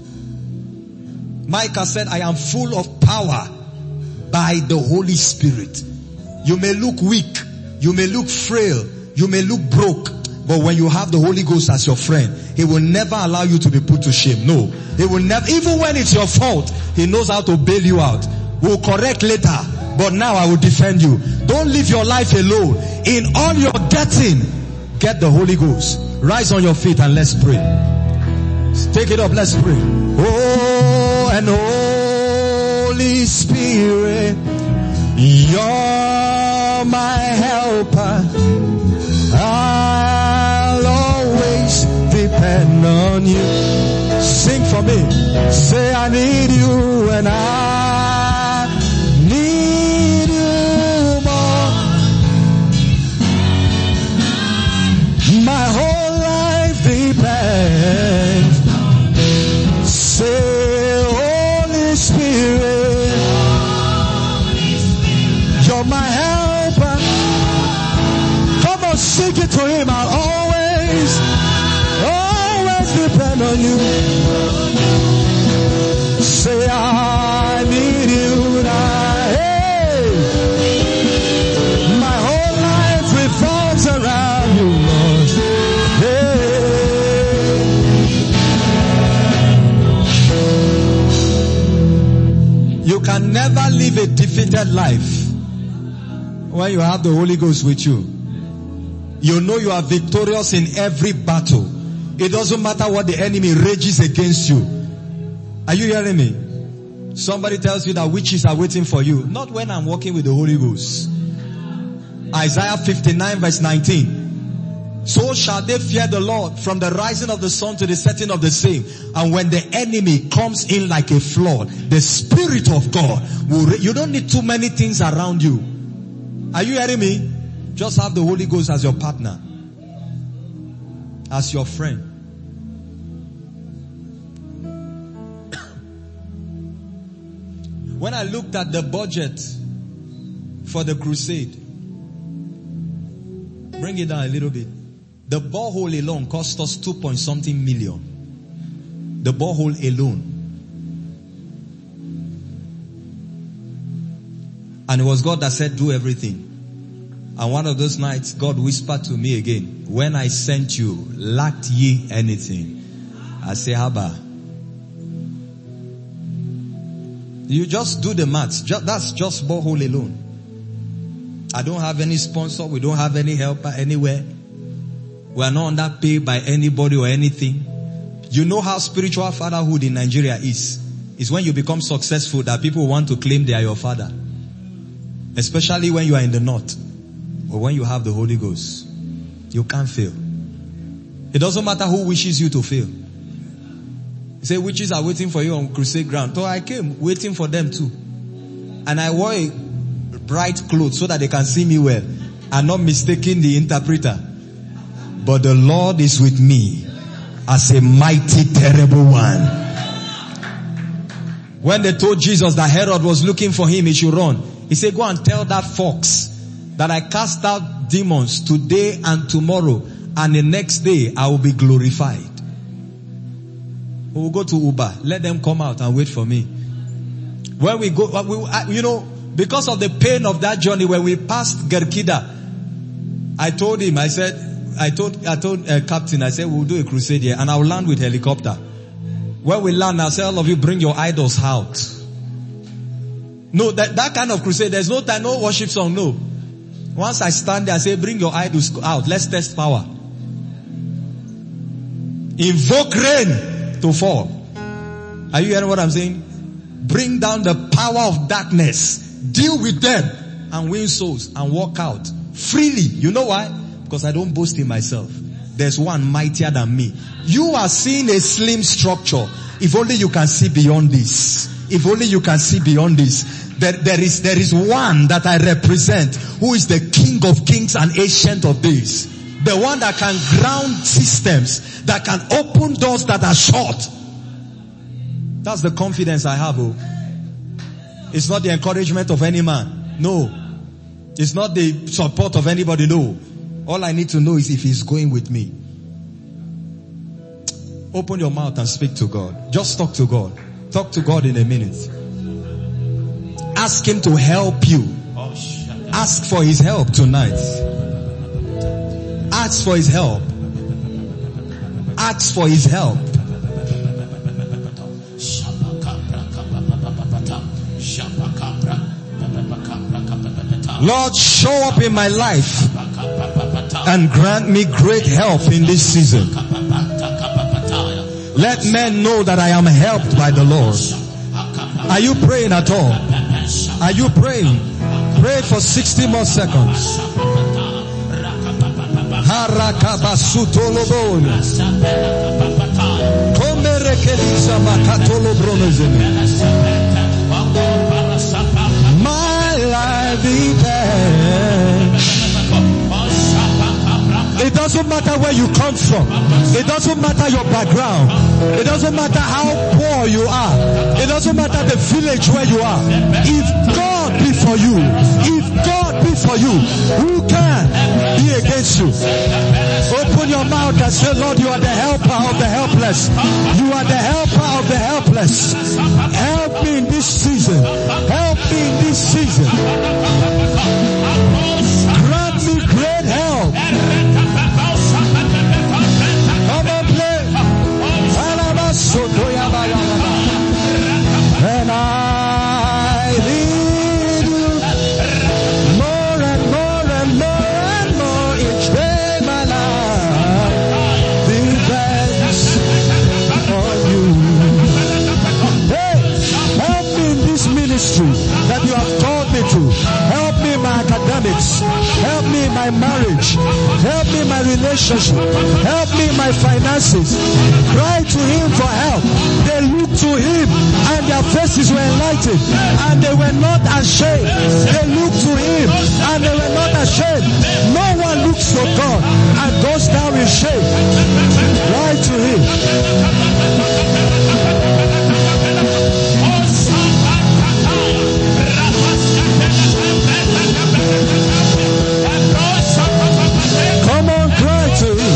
[SPEAKER 3] Micah said, I am full of power by the Holy Spirit. You may look weak. You may look frail. You may look broke. But when you have the Holy Ghost as your friend, He will never allow you to be put to shame. No. He will never, even when it's your fault, He knows how to bail you out. We'll correct later. But now I will defend you. Don't live your life alone. In all you're getting, get the Holy Ghost. Rise on your feet and let's pray. Take it up, let's pray. Oh, and Holy Spirit, you're my helper. I'll always depend on you. Sing for me. Say I need you and I need you more. My whole life depends. Say Holy Spirit, you're my helper. Come on, sing it to Him. I'll always, always depend on you. Say I need you now. Hey, my whole life revolves around you, Lord. Hey. You can never live a defeated life when you have the Holy Ghost with you. You know you are victorious in every battle. It doesn't matter what the enemy rages against you. Are you hearing me? Somebody tells you that witches are waiting for you. Not when I'm walking with the Holy Ghost. Isaiah fifty-nine verse nineteen. So shall they fear the Lord from the rising of the sun to the setting of the same. And when the enemy comes in like a flood, the Spirit of God will, you don't need too many things around you. Are you hearing me? Just have the Holy Ghost as your partner, as your friend. When I looked at the budget for the crusade, bring it down a little bit. The borehole alone cost us two point something million. The borehole alone. And it was God that said, do everything. And one of those nights, God whispered to me again, when I sent you, lacked ye anything? I say, Haba. You just do the maths. Just, that's just borehole alone. I don't have any sponsor. We don't have any helper anywhere. We are not underpaid by anybody or anything. You know how spiritual fatherhood in Nigeria is. It's when you become successful that people want to claim they are your father. Especially when you are in the north. Or when you have the Holy Ghost. You can't fail. It doesn't matter who wishes you to fail. You say witches are waiting for you on crusade ground. So I came waiting for them too. And I wore a bright clothes so that they can see me well. And not mistaking the interpreter. But the Lord is with me as a mighty terrible one. When they told Jesus that Herod was looking for him, he should run. He said, go and tell that fox that I cast out demons today and tomorrow, and the next day I will be glorified. We will go to Uber. Let them come out and wait for me. When we go, we, you know, because of the pain of that journey, when we passed Gerkida, I told him, I said, I told, I told uh, Captain, I said, we'll do a crusade here and I'll land with helicopter. When we land, I'll say, all of you bring your idols out. No, that, that kind of crusade, there's no time, no worship song, no. Once I stand there, I say, bring your idols out. Let's test power. Invoke rain to fall. Are you hearing what I'm saying? Bring down the power of darkness. Deal with them and win souls and walk out freely. You know why? Because I don't boast in myself. There's one mightier than me. You are seeing a slim structure. If only you can see beyond this. If only you can see beyond this. There, there is, there is one that I represent who is the King of Kings and Ancient of Days. The one that can ground systems, that can open doors that are shut. That's the confidence I have. Oh. It's not the encouragement of any man. No. It's not the support of anybody. No. All I need to know is if he's going with me. Open your mouth and speak to God. Just talk to God. Talk to God in a minute. Ask him to help you. Ask for his help tonight. Ask for his help. Ask for his help. Lord, show up in my life and grant me great help in this season. Let men know that I am helped by the Lord. Are you praying at all? Are you praying? Pray for sixty more seconds. My life depends. It doesn't matter where you come from. It doesn't matter your background. It doesn't matter how poor you are. It doesn't matter the village where you are. If God be for you, if God be for you, who can be against you? Open your mouth and say, Lord, you are the helper of the helpless. You are the helper of the helpless. Help me in this season. Help me in this season. Grant me great help. And I need you more and more and more and more each day. My life depends on you. Hey, help me in this ministry that you have called me to. Help me in my academics. Help me in my marriage. Help me in my relationship. Help me in my finances. Cry to him for help. They looked to him and their faces were enlightened and they were not ashamed. They looked to him and they were not ashamed. No one looks to God and goes down in shame. Cry to him. Come on, cry to him.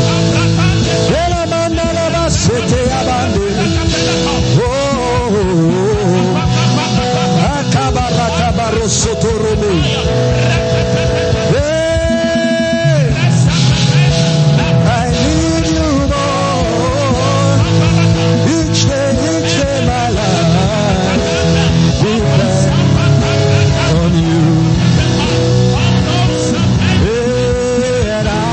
[SPEAKER 3] I need you more. Each day, each day, my life depends on you. And I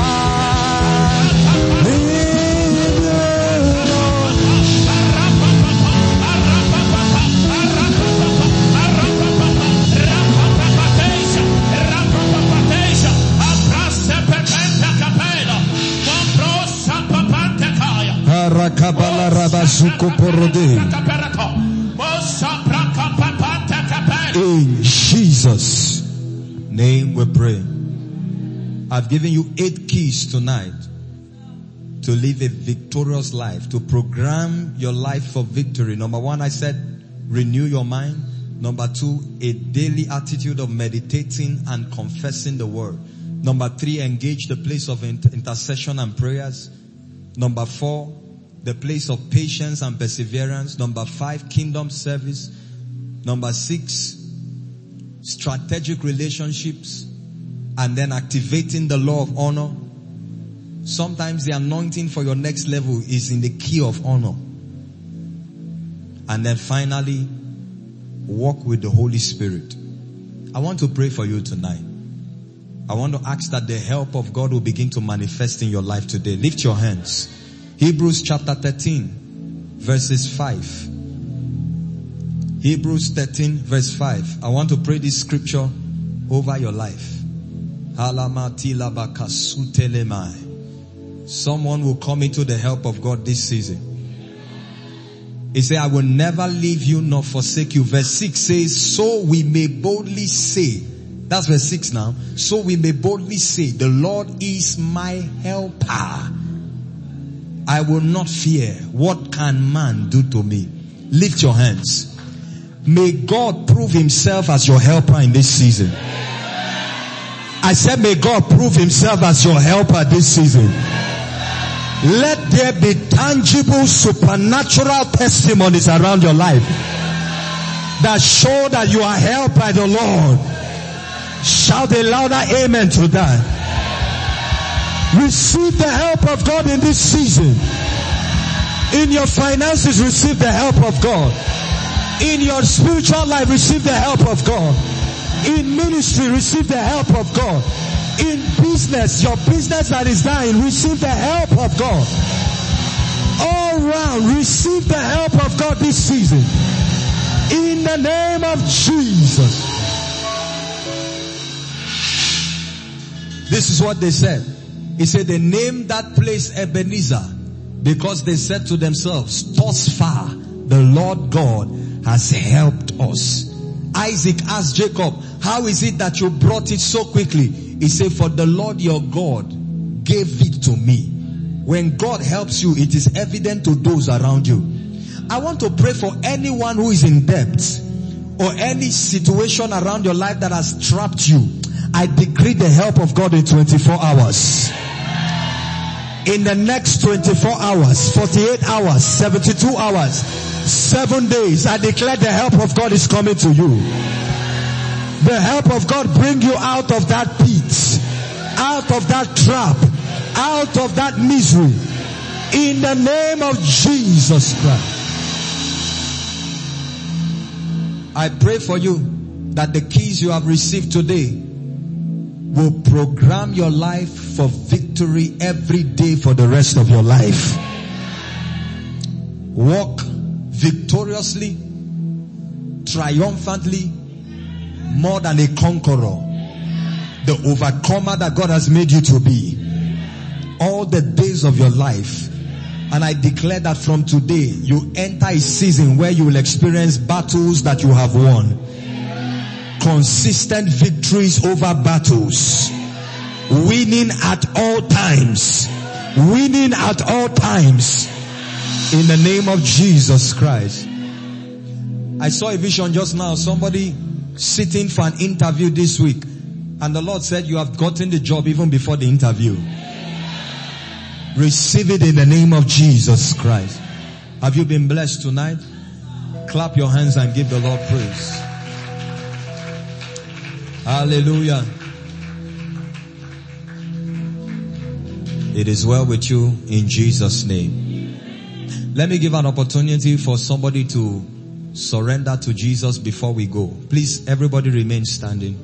[SPEAKER 3] need you more. In Jesus' name we pray. I've given you eight keys tonight to live a victorious life, to program your life for victory. Number one, I said, renew your mind. Number two, a daily attitude of meditating and confessing the word. Number three, engage the place of inter- intercession and prayers. Number four, the place of patience and perseverance. Number five, kingdom service. Number six, strategic relationships. And then activating the law of honor. Sometimes the anointing for your next level is in the key of honor. And then finally, walk with the Holy Spirit. I want to pray for you tonight. I want to ask that the help of God will begin to manifest in your life today. Lift your hands. Hebrews chapter thirteen, verses five. Hebrews thirteen, verse five. I want to pray this scripture over your life. Someone will come into the help of God this season. He said, I will never leave you nor forsake you. Verse six says, so we may boldly say, that's verse six now. So we may boldly say, the Lord is my helper. I will not fear. What can man do to me? Lift your hands. May God prove himself as your helper in this season. I said, may God prove himself as your helper this season. Let there be tangible supernatural testimonies around your life that show that you are helped by the Lord. Shout a louder amen to that. Receive the help of God in this season. In your finances, receive the help of God. In your spiritual life, receive the help of God. In ministry, receive the help of God. In business, your business that is dying, receive the help of God. All round, receive the help of God this season. In the name of Jesus. This is what they said. He said they named that place Ebenezer because they said to themselves, thus far the Lord God has helped us. Isaac asked Jacob, how is it that you brought it so quickly? He said, for the Lord your God gave it to me. When God helps you, it is evident to those around you. I want to pray for anyone who is in debt or any situation around your life that has trapped you. I decree the help of God in twenty-four hours. In the next twenty-four hours, forty-eight hours, seventy-two hours, seven days, I declare the help of God is coming to you. The help of God bring you out of that pit, out of that trap, out of that misery. In the name of Jesus Christ. I pray for you that the keys you have received today will program your life for victory every day for the rest of your life. Walk victoriously, triumphantly, more than a conqueror, the overcomer that God has made you to be all the days of your life. And I declare that from today you enter a season where you will experience battles that you have won, consistent victories over battles, winning at all times, winning at all times, in the name of Jesus Christ. I saw a vision just now, somebody sitting for an interview this week, and the Lord said you have gotten the job even before the interview. Receive it in the name of Jesus Christ. Have you been blessed tonight? Clap your hands and give the Lord praise. Hallelujah. It is well with you in Jesus' name. Let me give an opportunity for somebody to surrender to Jesus before we go. Please, everybody remain standing.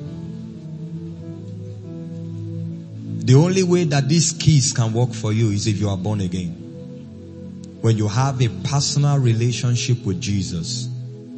[SPEAKER 3] The only way that these keys can work for you is if you are born again. When you have a personal relationship with Jesus.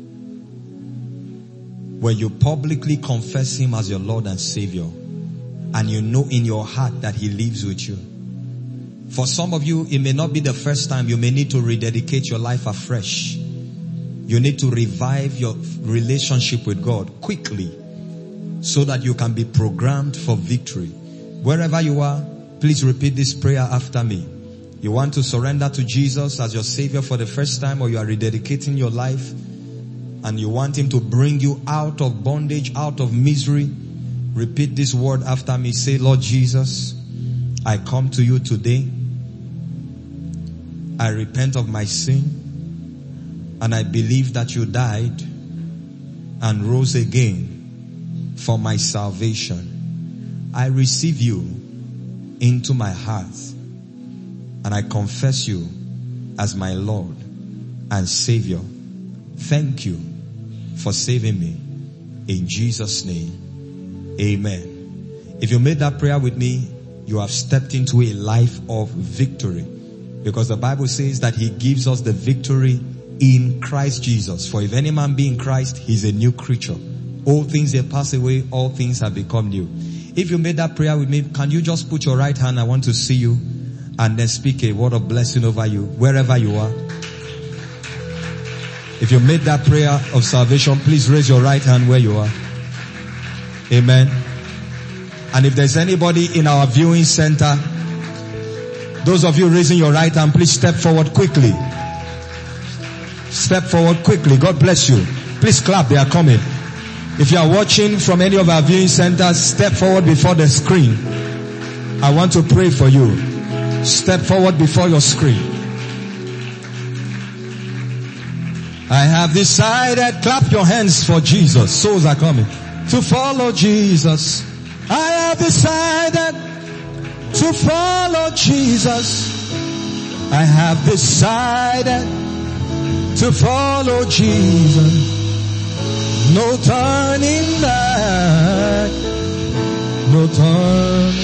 [SPEAKER 3] When you publicly confess Him as your Lord and Savior. And you know in your heart that He lives with you. For some of you, it may not be the first time. You may need to rededicate your life afresh. You need to revive your relationship with God quickly so that you can be programmed for victory. Wherever you are, please repeat this prayer after me. You want to surrender to Jesus as your Savior for the first time, or you are rededicating your life. and you want him to bring you out of bondage, out of misery, repeat this word after me. Say, Lord Jesus, I come to you today. I repent of my sin, and I believe that you died and rose again for my salvation. I receive you into my heart, and I confess you as my Lord and Savior. Thank you for saving me. In Jesus' name, amen. If you made that prayer with me, you have stepped into a life of victory, because the Bible says that he gives us the victory in Christ Jesus. For if any man be in Christ, he's a new creature. All things have passed away, all things have become new. If you made that prayer with me, can you just put your right hand? I want to see you, and then speak a word of blessing over you wherever you are. If you made that prayer of salvation, please raise your right hand where you are. Amen. And if there's anybody in our viewing center, those of you raising your right hand, please step forward quickly. Step forward quickly. God bless you. Please clap. They are coming. If you are watching from any of our viewing centers, step forward before the screen. I want to pray for you. Step forward before your screen. I have decided, clap your hands for Jesus. Souls are coming. To follow Jesus. I have decided to follow Jesus. I have decided to follow Jesus. No turning back. No turning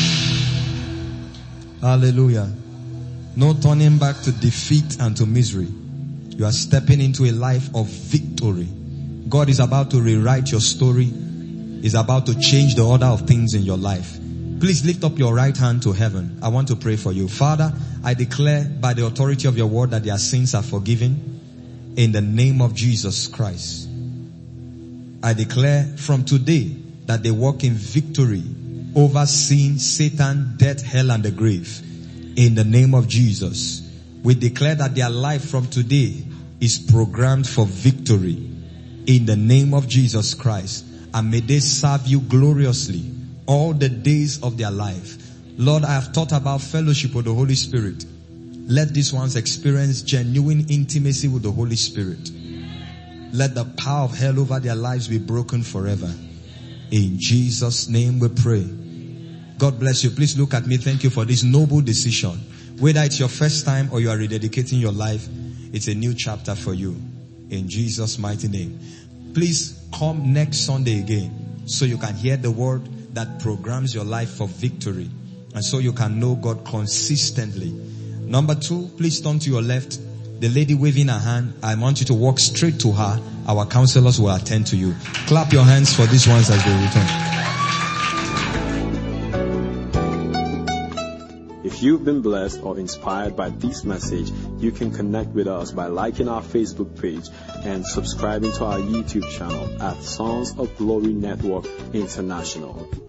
[SPEAKER 3] back. Hallelujah. No turning back to defeat and to misery. You are stepping into a life of victory. God is about to rewrite your story. He's about to change the order of things in your life. Please lift up your right hand to heaven. I want to pray for you. Father, I declare by the authority of your word that their sins are forgiven in the name of Jesus Christ. I declare from today that they walk in victory over sin, Satan, death, hell, and the grave. In the name of Jesus. We declare that their life from today is programmed for victory in the name of Jesus Christ. And may they serve you gloriously all the days of their life. Lord, I have thought about fellowship with the Holy Spirit. Let these ones experience genuine intimacy with the Holy Spirit. Let the power of hell over their lives be broken forever. In Jesus' name we pray. God bless you. Please look at me. Thank you for this noble decision. Whether it's your first time or you are rededicating your life, it's a new chapter for you. In Jesus' mighty name. Please come next Sunday again so you can hear the word that programs your life for victory, and so you can know God consistently. Number two, please turn to your left. The lady waving her hand, I want you to walk straight to her. Our counselors will attend to you. Clap your hands for these ones as they return.
[SPEAKER 1] If you've been blessed or inspired by this message, you can connect with us by liking our Facebook page and subscribing to our YouTube channel at Sons of Glory Network International.